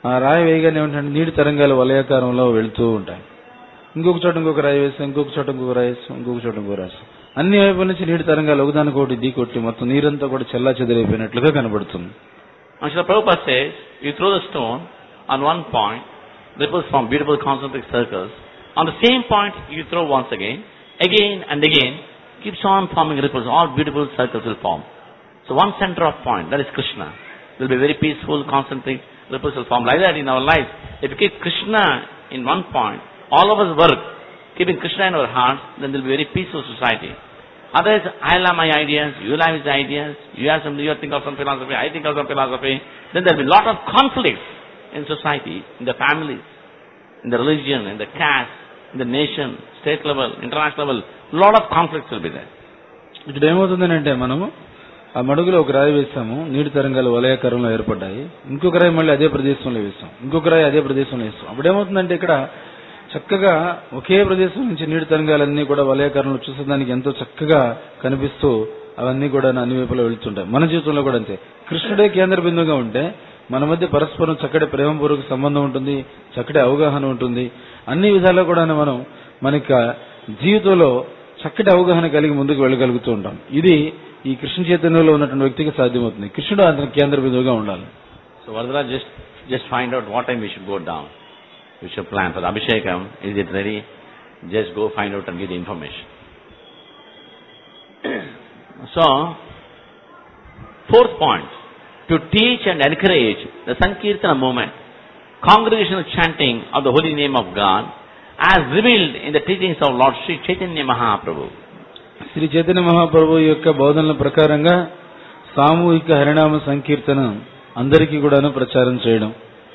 ఆ రాయి వేయగానే ఏమిటంటే నీటి తరంగాలు వలయాకారంలో వెళుతూ ఉంటాయి. ఇంకొక చోట ఇంకొక రాయి వేస్తాం, ఇంకొక చోట ఇంకొక రాయి వేస్తాం, ఇంకొక చోట ఇంకొక రాయి వేస్తాం. అన్ని వైపుల నుంచి నీటి తరంగాలు ఒకదానికొకటి ఢీ కొట్టి మొత్తం నీరంతా కూడా చెల్లా చెదిరైపోయినట్లుగా కనబడుతుంది. And Srila Prabhupada says, you throw the stone on one point, ripples form beautiful concentric circles. On the same point you throw once again, again and again, keeps on forming ripples, all beautiful circles will form. So one center of point, that is Krishna, will be very peaceful, concentric, ripples will form. Like that in our life, if you keep Krishna in one point, all of us work, keeping Krishna in our hearts, then there will be a very peaceful society. Otherwise, I'll have my ideas, you'll have his ideas, you have some, you think of some philosophy, I think of some philosophy, then there will be a lot of conflicts in society, in the families, in the religion, in the caste, in the nation, state level, international level, a lot of conflicts will be there. ఇక్కడ ఏమవుతుందంటే మనము ఆ మడుగులో ఒక రాయి వేస్తాము, నీటి తరంగాలు వలయాకారంలో ఏర్పడ్డాయి. ఇంకొక రాయి మళ్ళీ అదే ప్రదేశంలో వేస్తాం, ఇంకొక రాయి అదే ప్రదేశంలో వేస్తాం. అప్పుడు ఏమవుతుందంటే ఇక్కడ చక్కగా ఒకే ప్రదేశం నుంచి నీటి తరంగాలన్నీ కూడా వలయాకారంలో చూసేదానికి ఎంతో చక్కగా కనిపిస్తూ అవన్నీ కూడా అన్ని వైపులో వెళ్తుంటాయి. మన జీవితంలో కూడా అంతే. కృష్ణుడే కేంద్ర బిందువుగా ఉంటే మన మధ్య పరస్పరం చక్కటి ప్రేమపూర్వక సంబంధం ఉంటుంది, చక్కటి అవగాహన ఉంటుంది. అన్ని విధాలా కూడా మనం మనకి జీవితంలో చక్కటి అవగాహన కలిగి ముందుకు వెళ్ళగలుగుతూ ఉంటాం. ఇది ఈ కృష్ణ చైతన్యంలో ఉన్నటువంటి వ్యక్తికి సాధ్యమవుతుంది. కృష్ణుడు అతని కేంద్ర బిందువుగా ఉండాలి. So Vardhara, just just find out what time we should go down. We should plan for the Abhishekam. Is it ready? Just go find out and give the information. So, fourth point, to teach and encourage the Sankirtana movement, congregational chanting of the holy name of God, as revealed in the teachings of Lord Sri Chaitanya Mahaprabhu. Shri Chaitanya Mahaprabhu యొక్క బోధనల ప్రకారంగా సామూహిక హరినామ సంకీర్తన అందరికీ కూడాను ప్రచారం చేయడం.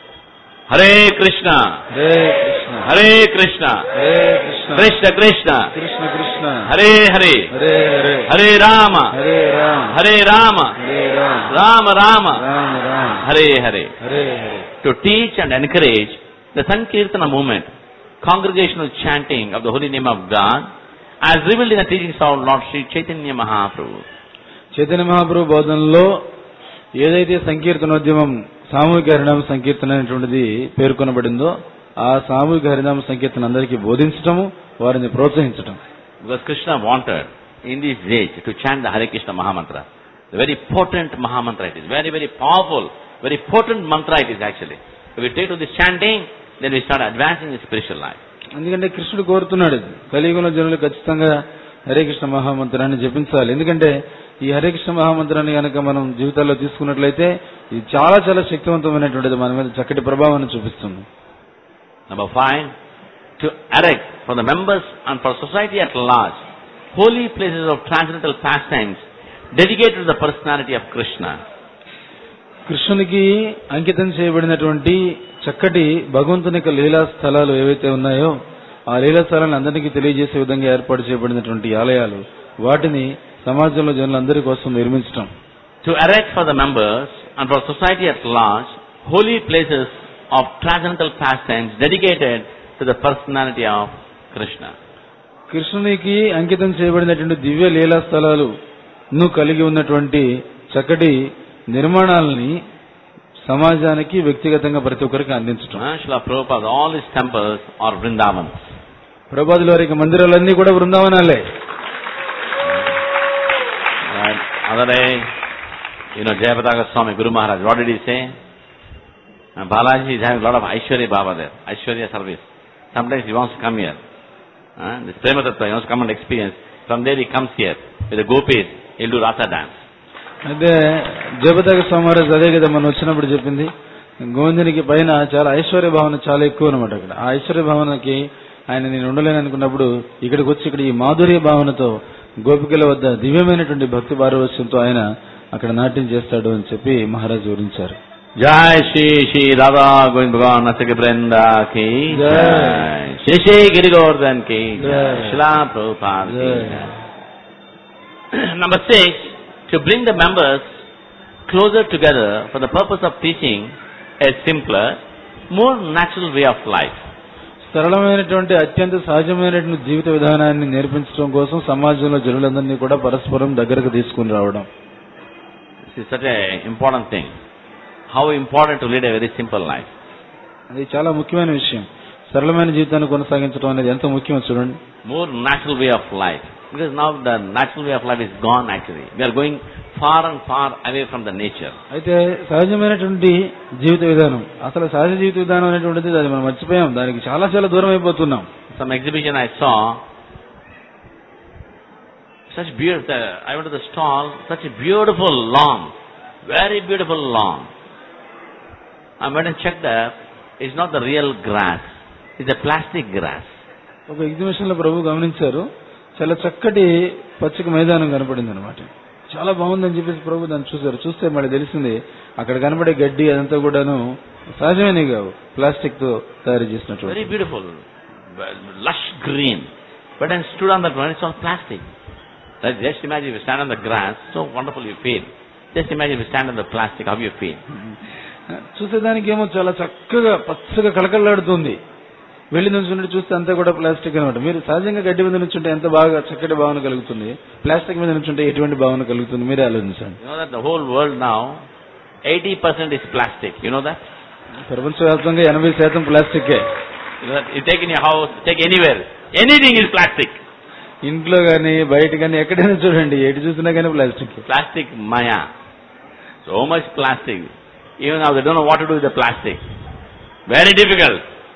Hare Krishna Hare Krishna Hare Krishna Hare Krishna Krishna Krishna Krishna Krishna Hare Hare Hare Hare Hare Rama Hare Rama Hare Rama Hare Rama Rama Rama Rama Rama Hare Hare. Hare Hare. To teach and encourage the Sankirtana movement, congregational chanting of the holy name of God, as revealed in the teachings of Lord Sri Chaitanya Mahaprabhu. Chaitanya Mahaprabhu బోధనలో ఏదైతే సంకీర్తనోద్యమం సామూహిక హరినామ సంకీర్తన అనేటువంటిది పేర్కొనబడిందో ఆ సామూహిక హరినామ సంకీర్తన అందరికీ బోధించటము, వారిని ప్రోత్సహించటం. Because Krishna wanted in this age to chant the Hare Krishna Mahamantra. The very potent Mahamantra it is. Very, very powerful, very potent mantra it is actually. If we take to this chanting, then we start advancing in spiritual life. ఎందుకంటే కృష్ణుడు కోరుతున్నాడు, కలియుగంలో జనులు ఖచ్చితంగా హరే కృష్ణ మహామంత్రాన్ని జపించాలి. ఎందుకంటే ఈ హరే కృష్ణ మహామంత్రాన్ని కనుక మనం జీవితాల్లో తీసుకున్నట్లయితే ఇది చాలా చాలా శక్తివంతమైనటువంటిది, మన మీద చక్కటి ప్రభావాన్ని చూపిస్తుంది. Number five, to erect for the members and for society at large holy places of transcendental pastimes dedicated to the personality of Krishna. కృష్ణునికి అంకితం చేయబడినటువంటి చక్కటి భగవంతుని యొక్క లీలా స్థలాలు ఏవైతే ఉన్నాయో ఆ లీలా స్థలాలను అందరికీ తెలియజేసే విధంగా ఏర్పాటు చేయబడినటువంటి ఆలయాలు, వాటిని సమాజంలో జనులందరి కోసం నిర్మించడం. To erect for the members and for society at large holy places of transcendental pastimes dedicated to the personality of Krishna. కృష్ణునికి అంకితం చేయబడినటువంటి దివ్య లీలా స్థలాలు ను కలిగి ఉన్నటువంటి చక్కటి నిర్మాణాలని సమాజానికి వ్యక్తిగతంగా ప్రతి ఒక్కరికి అందించడం. Srila Prabhupada, all his temples are Vrindavans. ప్రభుపాదుల వారి యొక్క మందిరాలన్నీ కూడా బృందావనాలే. Other day, you know, Jayapataka Swami, Guru Maharaj, what did he say? And Balaji is having a lot of Aishwarya Baba there, Aishwarya service. Sometimes he wants to come here. Uh, this Prema Tattva, he wants to come and experience. From there he comes here with the gopis, he'll do Rasa dance. అయితే జయపతాక స్వామివారు అదే కదా మనం వచ్చినప్పుడు చెప్పింది, గోవిందునికి పైన చాలా ఐశ్వర్య భావన చాలా ఎక్కువ అనమాట. అక్కడ ఆ ఐశ్వర్య భావనకి ఆయన నేను ఉండలేను అనుకున్నప్పుడు ఇక్కడికి వచ్చి ఇక్కడ ఈ మాధుర్య భావనతో గోపికల వద్ద దివ్యమైనటువంటి భక్తి పారవశ్యంతో ఆయన అక్కడ నాట్యం చేస్తాడు అని చెప్పి మహారాజు వివరించారు. జై శ్రీ శ్రీ రాధా గోవింద భగవాన్ నసక బృంద కి జై, శ్రీ శ్రీ గిరి గోవర్ధన్ కి జై, శ్రీలా ప్రభుపాద కి జై. Number six, to bring the members closer together for the purpose of teaching a simpler, more natural way of life. సరళమైనటువంటి అత్యంత సహజమైనటువంటి జీవిత విధానాన్ని నేర్పించడం కోసం సమాజంలో జనులందరినీ కూడా పరస్పరం దగ్గరకు తీసుకుని రావడం. This is such an important thing. How important to lead a very simple life. అది చాలా ముఖ్యమైన విషయం. సరళమైన జీవితాన్ని కొనసాగించడం అనేది ఎంత ముఖ్యమో చూడండి. More natural way of life. Because now the natural way of life is gone actually. We are going far and far away from the nature. అయితే సహజమైనటువంటి జీవిత విధానం, అసలు సహజ జీవిత విధానం అనేటువంటిది అది మనం మర్చిపోయాం. దానికి చాలా చాలా దూరం అయిపోతున్నాం. Some exhibition I saw, such beautiful, I went to the stall, such a beautiful lawn, very beautiful lawn. I went and checked that, it's not the real grass, it's a plastic grass. ఒక exhibition లో ప్రభు గమనించారు, చాలా చక్కటి పచ్చిక మైదానం కనపడింది అనమాట. చాలా బాగుందని చెప్పేసి ప్రభు దాన్ని చూశారు. చూస్తే మళ్ళీ తెలిసింది అక్కడ కనబడే గడ్డి అదంతా కూడాను సహజమైనవి కావు, ప్లాస్టిక్ తో తయారు చేసినట్టు. Very beautiful, lush green, but then stood on the ground, it's all plastic. Just imagine if you stand on the grass, so wonderful you feel. Just imagine if you stand on the plastic, how you feel. చూసేదానికి ఏమో చాలా చక్కగా పచ్చగా కళకళలాడుతుంది, వెళ్లి నుంచుంటే చూస్తే అంతా కూడా ప్లాస్టిక్ అనమాట. మీరు సహజంగా గడ్డి మీద నుంచుంటే ఎంత బాగా చక్కటి భావన కలుగుతుంది, ప్లాస్టిక్ మీద నుంచుంటే ఎటువంటి భావన కలుగుతుంది, మీరే ఆలోచించండి. You know that the whole world now, eighty percent is plastic. You know that? ప్రపంచవ్యాప్తంగా ఎనభై శాతం ప్లాస్టికే. You know that? You take in your house, take anywhere, anything is plastic. ఇంట్లో గానీ బయట గానీ ఎక్కడైనా చూడండి, ఎటు చూసినా గానీ plastic. Plastic maya. So much plastic. Even now they don't know what to do with the plastic. Very difficult.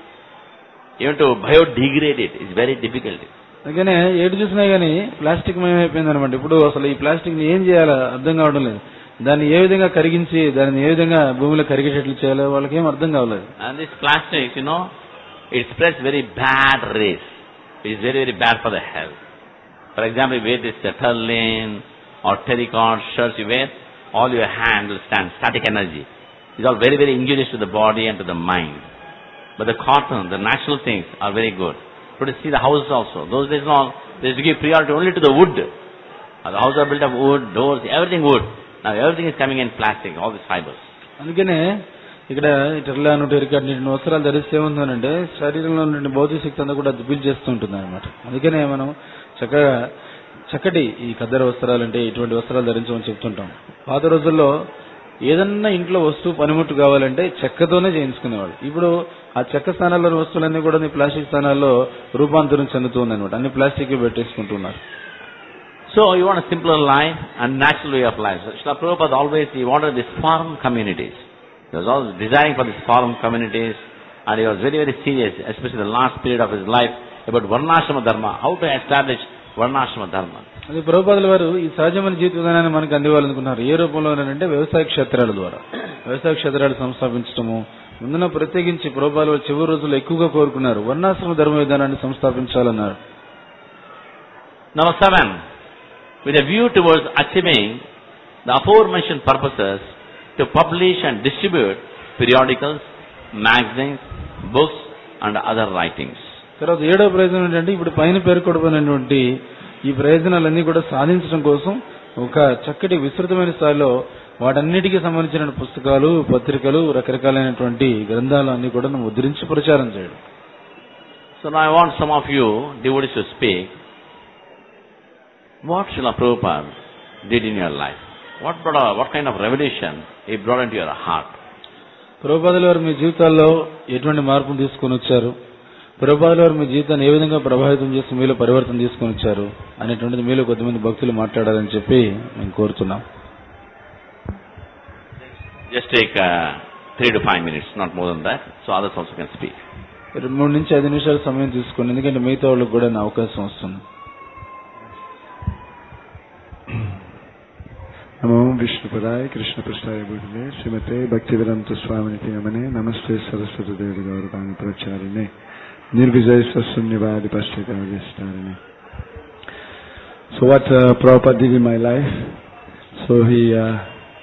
Even to biodegrade it is very difficult. అందుకనే ఎటు చూసినా గానీ ప్లాస్టిక్ మయమైపోయింది అనమాట. ఇప్పుడు అసలు ఈ ప్లాస్టిక్ ని ఏం చేయాలో అర్థం కావడం లేదు. దాన్ని ఏ విధంగా కరిగించి దాన్ని ఏ విధంగా భూమిలో కరిగేటట్లు చేయాలో వాళ్ళకి ఏం అర్థం కావలేదు. And this plastic, you know, it spreads very bad rays. It is very very bad for the health. For example, you wear this terling or terracotta shirts you wear, all your hand will stand static energy. It's all very very injurious to the body and to the mind. But the cotton, the natural things are very good. But you see the houses also. Those days all, they used to give priority only to the wood. The houses are built of wood, doors, everything wood. Now everything is coming in plastic, all these fibers. అందుకనే ఇక్కడ టెర్లాను terrycot నీటిని వస్త్రాలు ధరిస్తే ఏముందనంటే శరీరంలో ఉన్న భౌతిక శక్తి అంతా కూడా దిబ్బిల్ చేస్తూ ఉంటుంది అనమాట. అందుకనే మనం చక్కగా చక్కటి ఈ ఖద్దర వస్త్రాలు అంటే ఇటువంటి వస్త్రాలు ధరించమని చెప్తుంటాం. పాత రోజుల్లో ఏదన్నా ఇంట్లో వస్తువు పనిముట్టు కావాలంటే చెక్కతోనే చేయించుకునేవాళ్ళు. ఇప్పుడు ఆ చెక్క స్థానాల్లోని వస్తువులన్నీ కూడా ప్లాస్టిక్ స్థానాల్లో రూపాంతరం చెందుతుంది అనమాట. అన్ని ప్లాస్టిక్ పెట్టేసుకుంటున్నారు. So you want a simpler life and natural way of life. So Srila Prabhupada always he wanted these farm communities. He was always desiring for these farm communities, and he was very very serious, especially the last period of his life, about Varnashrama Dharma, how to establish Varnashrama Dharma. అది ప్రభుపాదుల వారు ఈ సహజమైన జీవిత విధానాన్ని మనకు అందివ్వాలనుకున్నారు. ఏ రూపంలోనంటే వ్యవసాయ క్షేత్రాల ద్వారా వ్యవసాయ క్షేత్రాలు సంస్థాపించడము. ముందున ప్రత్యేకించి ప్రభుపాదుల వారు చివరి రోజుల్లో ఎక్కువగా కోరుకున్నారు, వర్ణాశ్రమ ధర్మ విధానాన్ని సంస్థాపించాలన్నారు. Number seven, with a view towards achieving the aforementioned purposes, to publish and distribute periodicals, magazines, books and other writings. తర్వాత ఏడవ ప్రయోజనం ఏంటంటే ఇప్పుడు పైన పేర్కొనబడినటువంటి ఈ ప్రయోజనాలన్నీ కూడా సాధించడం కోసం ఒక చక్కటి విస్తృతమైన స్థాయిలో వాటన్నిటికీ సంబంధించిన పుస్తకాలు, పత్రికలు, రకరకాలైనటువంటి గ్రంథాలు అన్ని కూడా ముద్రించి ప్రచారం చేయడం. So now I want some of you devotees to speak. What Srila Prabhupada did in your life? What brought a, what kind of revelation he brought into your heart? ప్రభుపాదుల వారు మీ జీవితాల్లో ఎటువంటి మార్పును తీసుకొని వచ్చారు, ప్రభుపాదుల వారు మీ జీవితాన్ని ఏ విధంగా ప్రభావితం చేసి మీలో పరివర్తన తీసుకొని వచ్చారు అనేటువంటిది మీలో కొద్దిమంది భక్తులు మాట్లాడాలని చెప్పి మేము కోరుతున్నాం. Just take uh, three to five minutes, not more than that, so others also can speak. మూడు నుంచి ఐదు నిమిషాల సమయం తీసుకోండి, ఎందుకంటే మిగతా వాళ్ళకి కూడా నా అవకాశం వస్తుంది. నమో విష్ణుపదాయ కృష్ణ పృష్ఠాయ భూతలే శ్రీమతే భక్తివేదాంత స్వామినితి నమనే నమస్తే సరస్వతి దేవి గౌరవాంగ ప్రచారిణే నిర్విజయ శూన్యవాది పశ్చితారిణే. So what uh, Prabhupada did in my life? So he uh,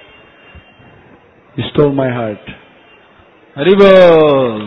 he stole my heart. Haribol.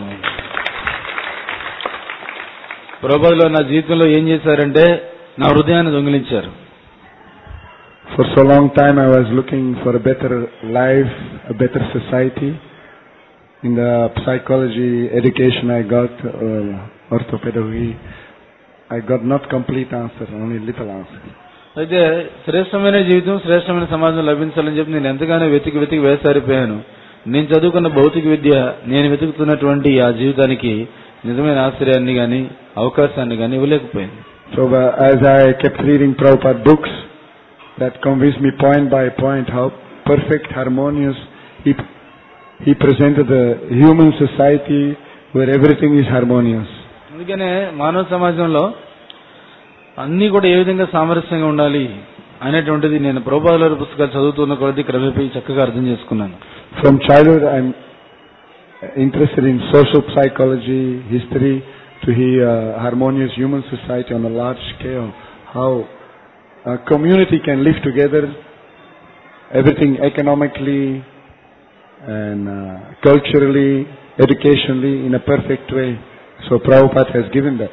ప్రభుపాదులు నా జీవితంలో ఏం చేశారంటే నా హృదయాన్ని దొంగిలించారు. For so long time I was looking for a better life, a better society. In the psychology education I got, uh, orthopedagogy, I got not complete answer, only little answer. అయితే శ్రేష్టమైన జీవితం, శ్రేష్టమైన సమాజం లభించాలని చెప్పి నేను ఎంతగానో వెతికి వెతికి వేసారిపోయాను. నేను చదువుకున్న భౌతిక విద్య నేను వెతుకుతున్నటువంటి ఆ జీవితానికి నిజమైన ఆశ్చర్యాన్ని గాని అవకాశాన్ని గాని ఇవ్వలేకపోయింది. So uh, as I kept reading Prabhupada books, that convinced me point by point how perfect, harmonious he he presented the human society where everything is harmonious. అందుకనే మానవ సమాజంలో అన్ని కూడా ఏ విధంగా సామరస్యంగా ఉండాలి అనేటువంటిది నేను ప్రభుపాదుల వారి పుస్తకాలు చదువుతున్న కొద్దీ క్రమేపీ చక్కగా అర్థం చేసుకున్నాను. From childhood I'm interested in social psychology, history, to hear uh, harmonious human society on a large scale, how a community can live together, everything economically and uh, culturally, educationally in a perfect way. So Prabhupada has given that.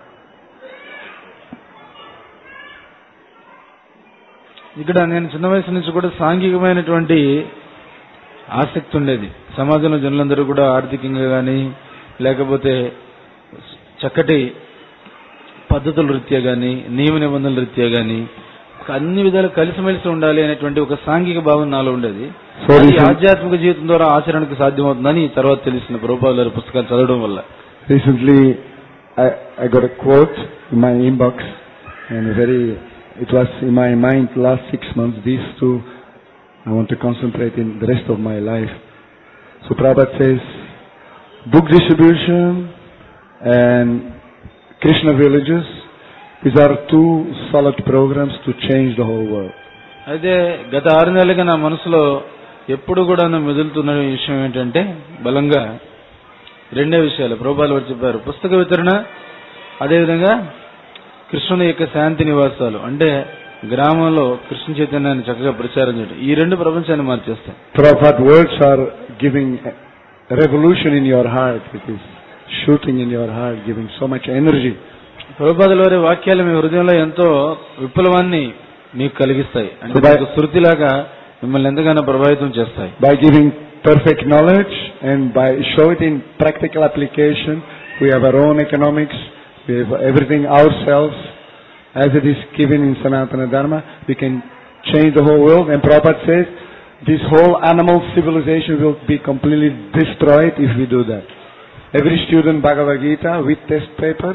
ఇక్కడ నేను చిన్న వయసు నుంచి కూడా సాంఘికమైనటువంటి ఆసక్తి ఉండేది. సమాజంలో జనులందరూ కూడా ఆర్థికంగా కానీ లేకపోతే చక్కటి పద్ధతుల రీత్యా కానీ నియమ నిబంధనల రీత్యా కానీ అన్ని విధాలు కలిసిమెలిసి ఉండాలి అనేటువంటి ఒక సాంఘిక భావన నాలో ఉండేది. ఆధ్యాత్మిక జీవితం ద్వారా ఆచరణకు సాధ్యమవుతుందని తర్వాత తెలిసిన ప్రభుపాదుల వారి పుస్తకాలు చదవడం వల్ల. Recently I, I got a quote in my inbox and very it was in my mind last six months. These two I want to concentrate in the rest of my life. So Prabhupada says, book distribution and Krishna villages, these are two solid programs to change the whole world. అయితే గత ఆరు నెలలుగా నా మనసులో ఎప్పుడు కూడా మెదులుతున్న విషయం ఏంటంటే బలంగా రెండే విషయాలు ప్రభుపాదుల వారు చెప్పారు. పుస్తక వితరణ, అదేవిధంగా కృష్ణుని యొక్క శాంతి నివాసాలు అంటే గ్రామంలో కృష్ణ చైతన్యాన్ని చక్కగా ప్రచారం చేయడం. ఈ రెండు ప్రపంచాన్ని మార్చేస్తాయి. Prabhupada words are giving a revolution in your heart. It is shooting in your heart, giving so much energy. ప్రభుపాదుల వారి వాక్యాలు మీ హృదయంలో ఎంతో విప్లవాన్ని మీకు కలిగిస్తాయి. అంటే శృతిలాగా మిమ్మల్ని ఎంతగానో ప్రభావితం చేస్తాయి. By giving perfect knowledge and by show it in practical application, we have our own economics, we have everything ourselves. As it is given in Sanatana Dharma, we can change the whole world. And Prabhupada says, this whole animal civilization will be completely destroyed if we do that. Every student Bhagavad Gita with test paper,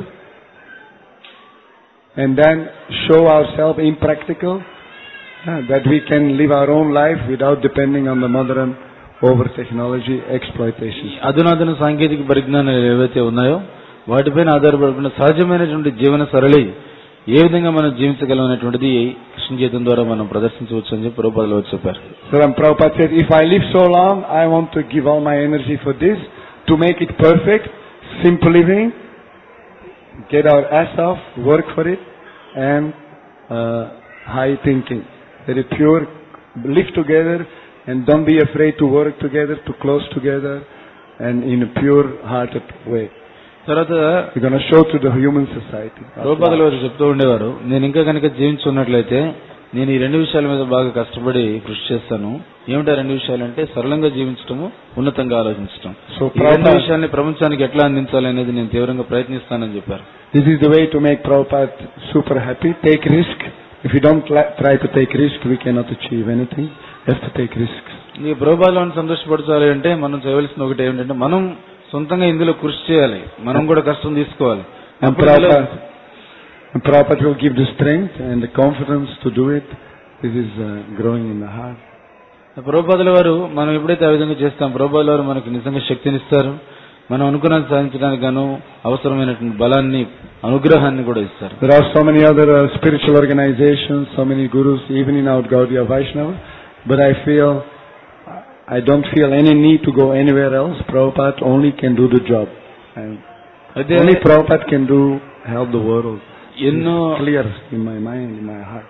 and then show ourselves in practical uh, that we can live our own life without depending on the modern over technology exploitation. అధునాతన సాంకేతిక పరిజ్ఞానాలు ఏవైతే ఉన్నాయో వాటిపైన ఆధారపడిన సహజమైనటువంటి జీవన సరళి ఏ విధంగా మనం జీవించగలం అనేటువంటిది కృష్ణ చైతన్యం ద్వారా మనం ప్రదర్శించవచ్చు అని చెప్పి ప్రభుపాదుల వారు చెప్పారు. So when Prabhupada said, if I live so long, I want to give all my energy for this, to make it perfect, simple living, get our ass off, work for it, and uh, high thinking. Very pure, live together, and don't be afraid to work together, to close together, and in a pure-hearted way. తర్వాత We're going to show to the human society. ప్రభుపాదుల వారు చెప్తూ ఉండేవారు, నేను ఇంకా కనుక జీవించున్నట్లయితే నేను ఈ రెండు విషయాల మీద బాగా కష్టపడి కృషి చేస్తాను. ఏమిటా రెండు విషయాలు అంటే సరళంగా జీవించడము, ఉన్నతంగా ఆలోచించడం. So ఈ రెండు విషయాల్ని ప్రపంచానికి ఎట్లా అందించాలి అనేది నేను తీవ్రంగా ప్రయత్నిస్తానని చెప్పారు. This is the way to make Prabhupada super happy. Take risk. If you don't try to take risk, we cannot achieve anything. You have to take risks. ఈ ప్రభుపాదులను సంతోషపరచాలి అంటే మనం చేయవలసిన ఒకటి ఏమిటంటే మనం సొంతంగా ఇందులో కృషి చేయాలి, మనం కూడా కష్టం తీసుకోవాలి. And Prabhupada, and Prabhupada will give the strength and the confidence to do it. This is uh, growing in the heart. ప్రభుపాదుల వారు మనం ఎప్పుడైతే ఆ విధంగా చేస్తాం, ప్రభుపాదుల వారు మనకు నిజంగా శక్తినిస్తారు, మనం అనుకున్నది సాధించడానికి గాను అవసరమైనటువంటి బలాన్ని, అనుగ్రహాన్ని కూడా ఇస్తారు. There are so many other uh, spiritual organizations, so many gurus, even in our Gaudiya Vaishnava, but I feel I don't feel any need to go anywhere else. Prabhupada only can do the job. And only Prabhupada can do help the world. ఎన్నో Clear in my mind, in my heart.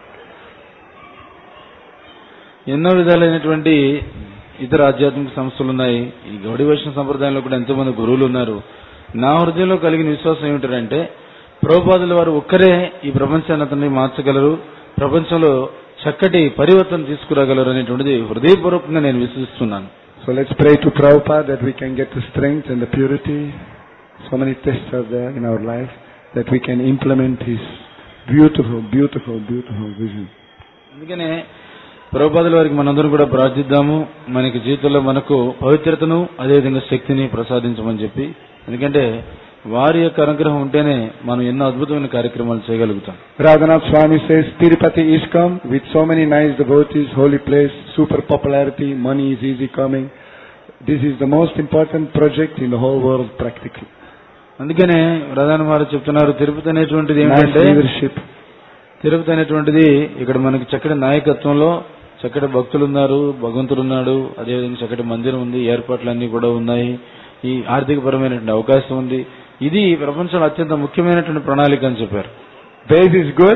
ఎన్నో విధాలైనటువంటి ఇతర ఆధ్యాత్మిక సంస్థలు ఉన్నాయి. ఈ గౌడీ వైష్ణవ సంప్రదాయంలో కూడా ఎంతో మంది గురువులు ఉన్నారు. నా హృదయంలో కలిగిన విశ్వాసం ఏమిటంటే ప్రభుపాదుల వారు ఒక్కరే ఈ ప్రపంచాన్ని అతన్ని మార్చగలరు, ప్రపంచంలో చక్కటి పరివర్తన తీసుకురాగలరు అనేటువంటిది హృదయపూర్వకంగా నేను విశ్వసిస్తున్నాను. So let's pray to Prabhupada that we can get the strength and the purity. So many tests are there in our life that we can implement his beautiful, beautiful, beautiful vision. అందుకనే ప్రభుపాదుల వారికి మనందరం కూడా ప్రార్థిద్దాము, మనకి జీవితంలో మనకు పవిత్రతను అదేవిధంగా శక్తిని ప్రసాదించమని చెప్పి. ఎందుకంటే వారి యొక్క అనుగ్రహం ఉంటేనే మనం ఎన్నో అద్భుతమైన కార్యక్రమాలు చేయగలుగుతాం. Radhanath Swami says Tirupati is come with so many nice devotees, holy place, super popularity, money is easy coming. This is the most important project in the whole world practically. అందుకనే ప్రధాన వారు చెప్తున్నారు, తిరుపతి అనేటువంటిది Nice ఏమిటంటే leadership. Tirupati అనేటువంటిది ఇక్కడ మనకి చక్కటి నాయకత్వంలో చక్కటి భక్తులు ఉన్నారు, భగవంతుడు ఉన్నాడు, అదేవిధంగా చక్కటి మందిరం ఉంది, ఏర్పాట్లన్నీ కూడా ఉన్నాయి, ఈ ఆర్థికపరమైనటువంటి అవకాశం ఉంది. ఇది ప్రపంచంలో అత్యంత ముఖ్యమైనటువంటి ప్రణాళిక అని చెప్పారు. Base is good.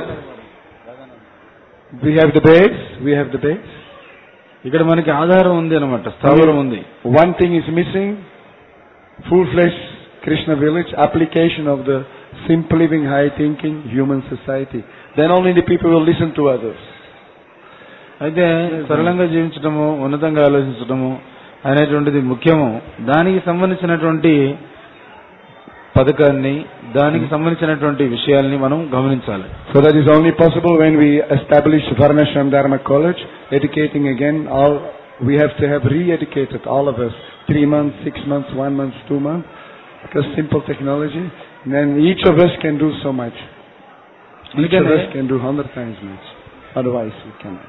We have the base. We have the base. ఇక్కడ మనకి ఆధారం ఉంది అన్నమాట, స్థావరం ఉంది. One thing is missing: full-fledged Krishna village, application of the simple living, high thinking, human society. Then only the people will listen to others. అయితే సరళంగా జీవించడము, ఉన్నతంగా ఆలోచించడము అనేటువంటిది ముఖ్యము. దానికి సంబంధించినటువంటి పథకాన్ని, దానికి సంబంధించినటువంటి విషయాల్ని మనం గమనించాలి. So that is only possible when we establish Varnashram Dharma College, educating again all. We have to have re-educated all of us, three months, six months, one month, two months, because simple technology. And then each of us can do so much. Each of us can do hundred times much. Otherwise we cannot.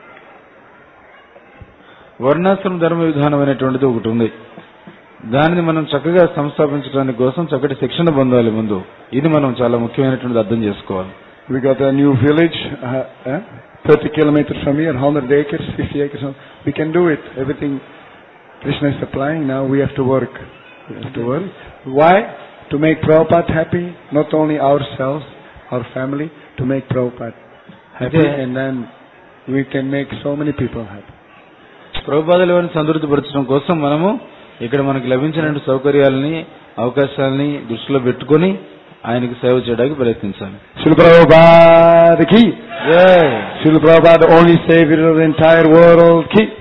వర్ణాశ్రమ ధర్మ విధానం అనేటువంటిది ఒకటి ఉంది. దానిని మనం చక్కగా సంస్థాపించడానికి కోసం చక్కటి శిక్షణ పొందాలి ముందు. ఇది మనం చాలా ముఖ్యమైనటువంటిది అర్థం చేసుకోవాలి. We got a new village, uh, uh, thirty kilometers from here, one hundred acres, fifty acres. We can do it. Everything Krishna is supplying. Now we have to work. We have to work. Why? To make Prabhupada happy. Not only ourselves, our family, to make Prabhupada happy, Okay. and then we can make so many people happy. ప్రభుపాదుల వారిని సంతృప్తిపరచడం కోసం మనము ఇక్కడ మనకి లభించిన సౌకర్యాలని, అవకాశాలని దృష్టిలో పెట్టుకుని ఆయనకి సేవ చేయడానికి ప్రయత్నించాలి. Srila Prabhupada ki. జై. Srila Prabhupada, only Savior of the entire world ki.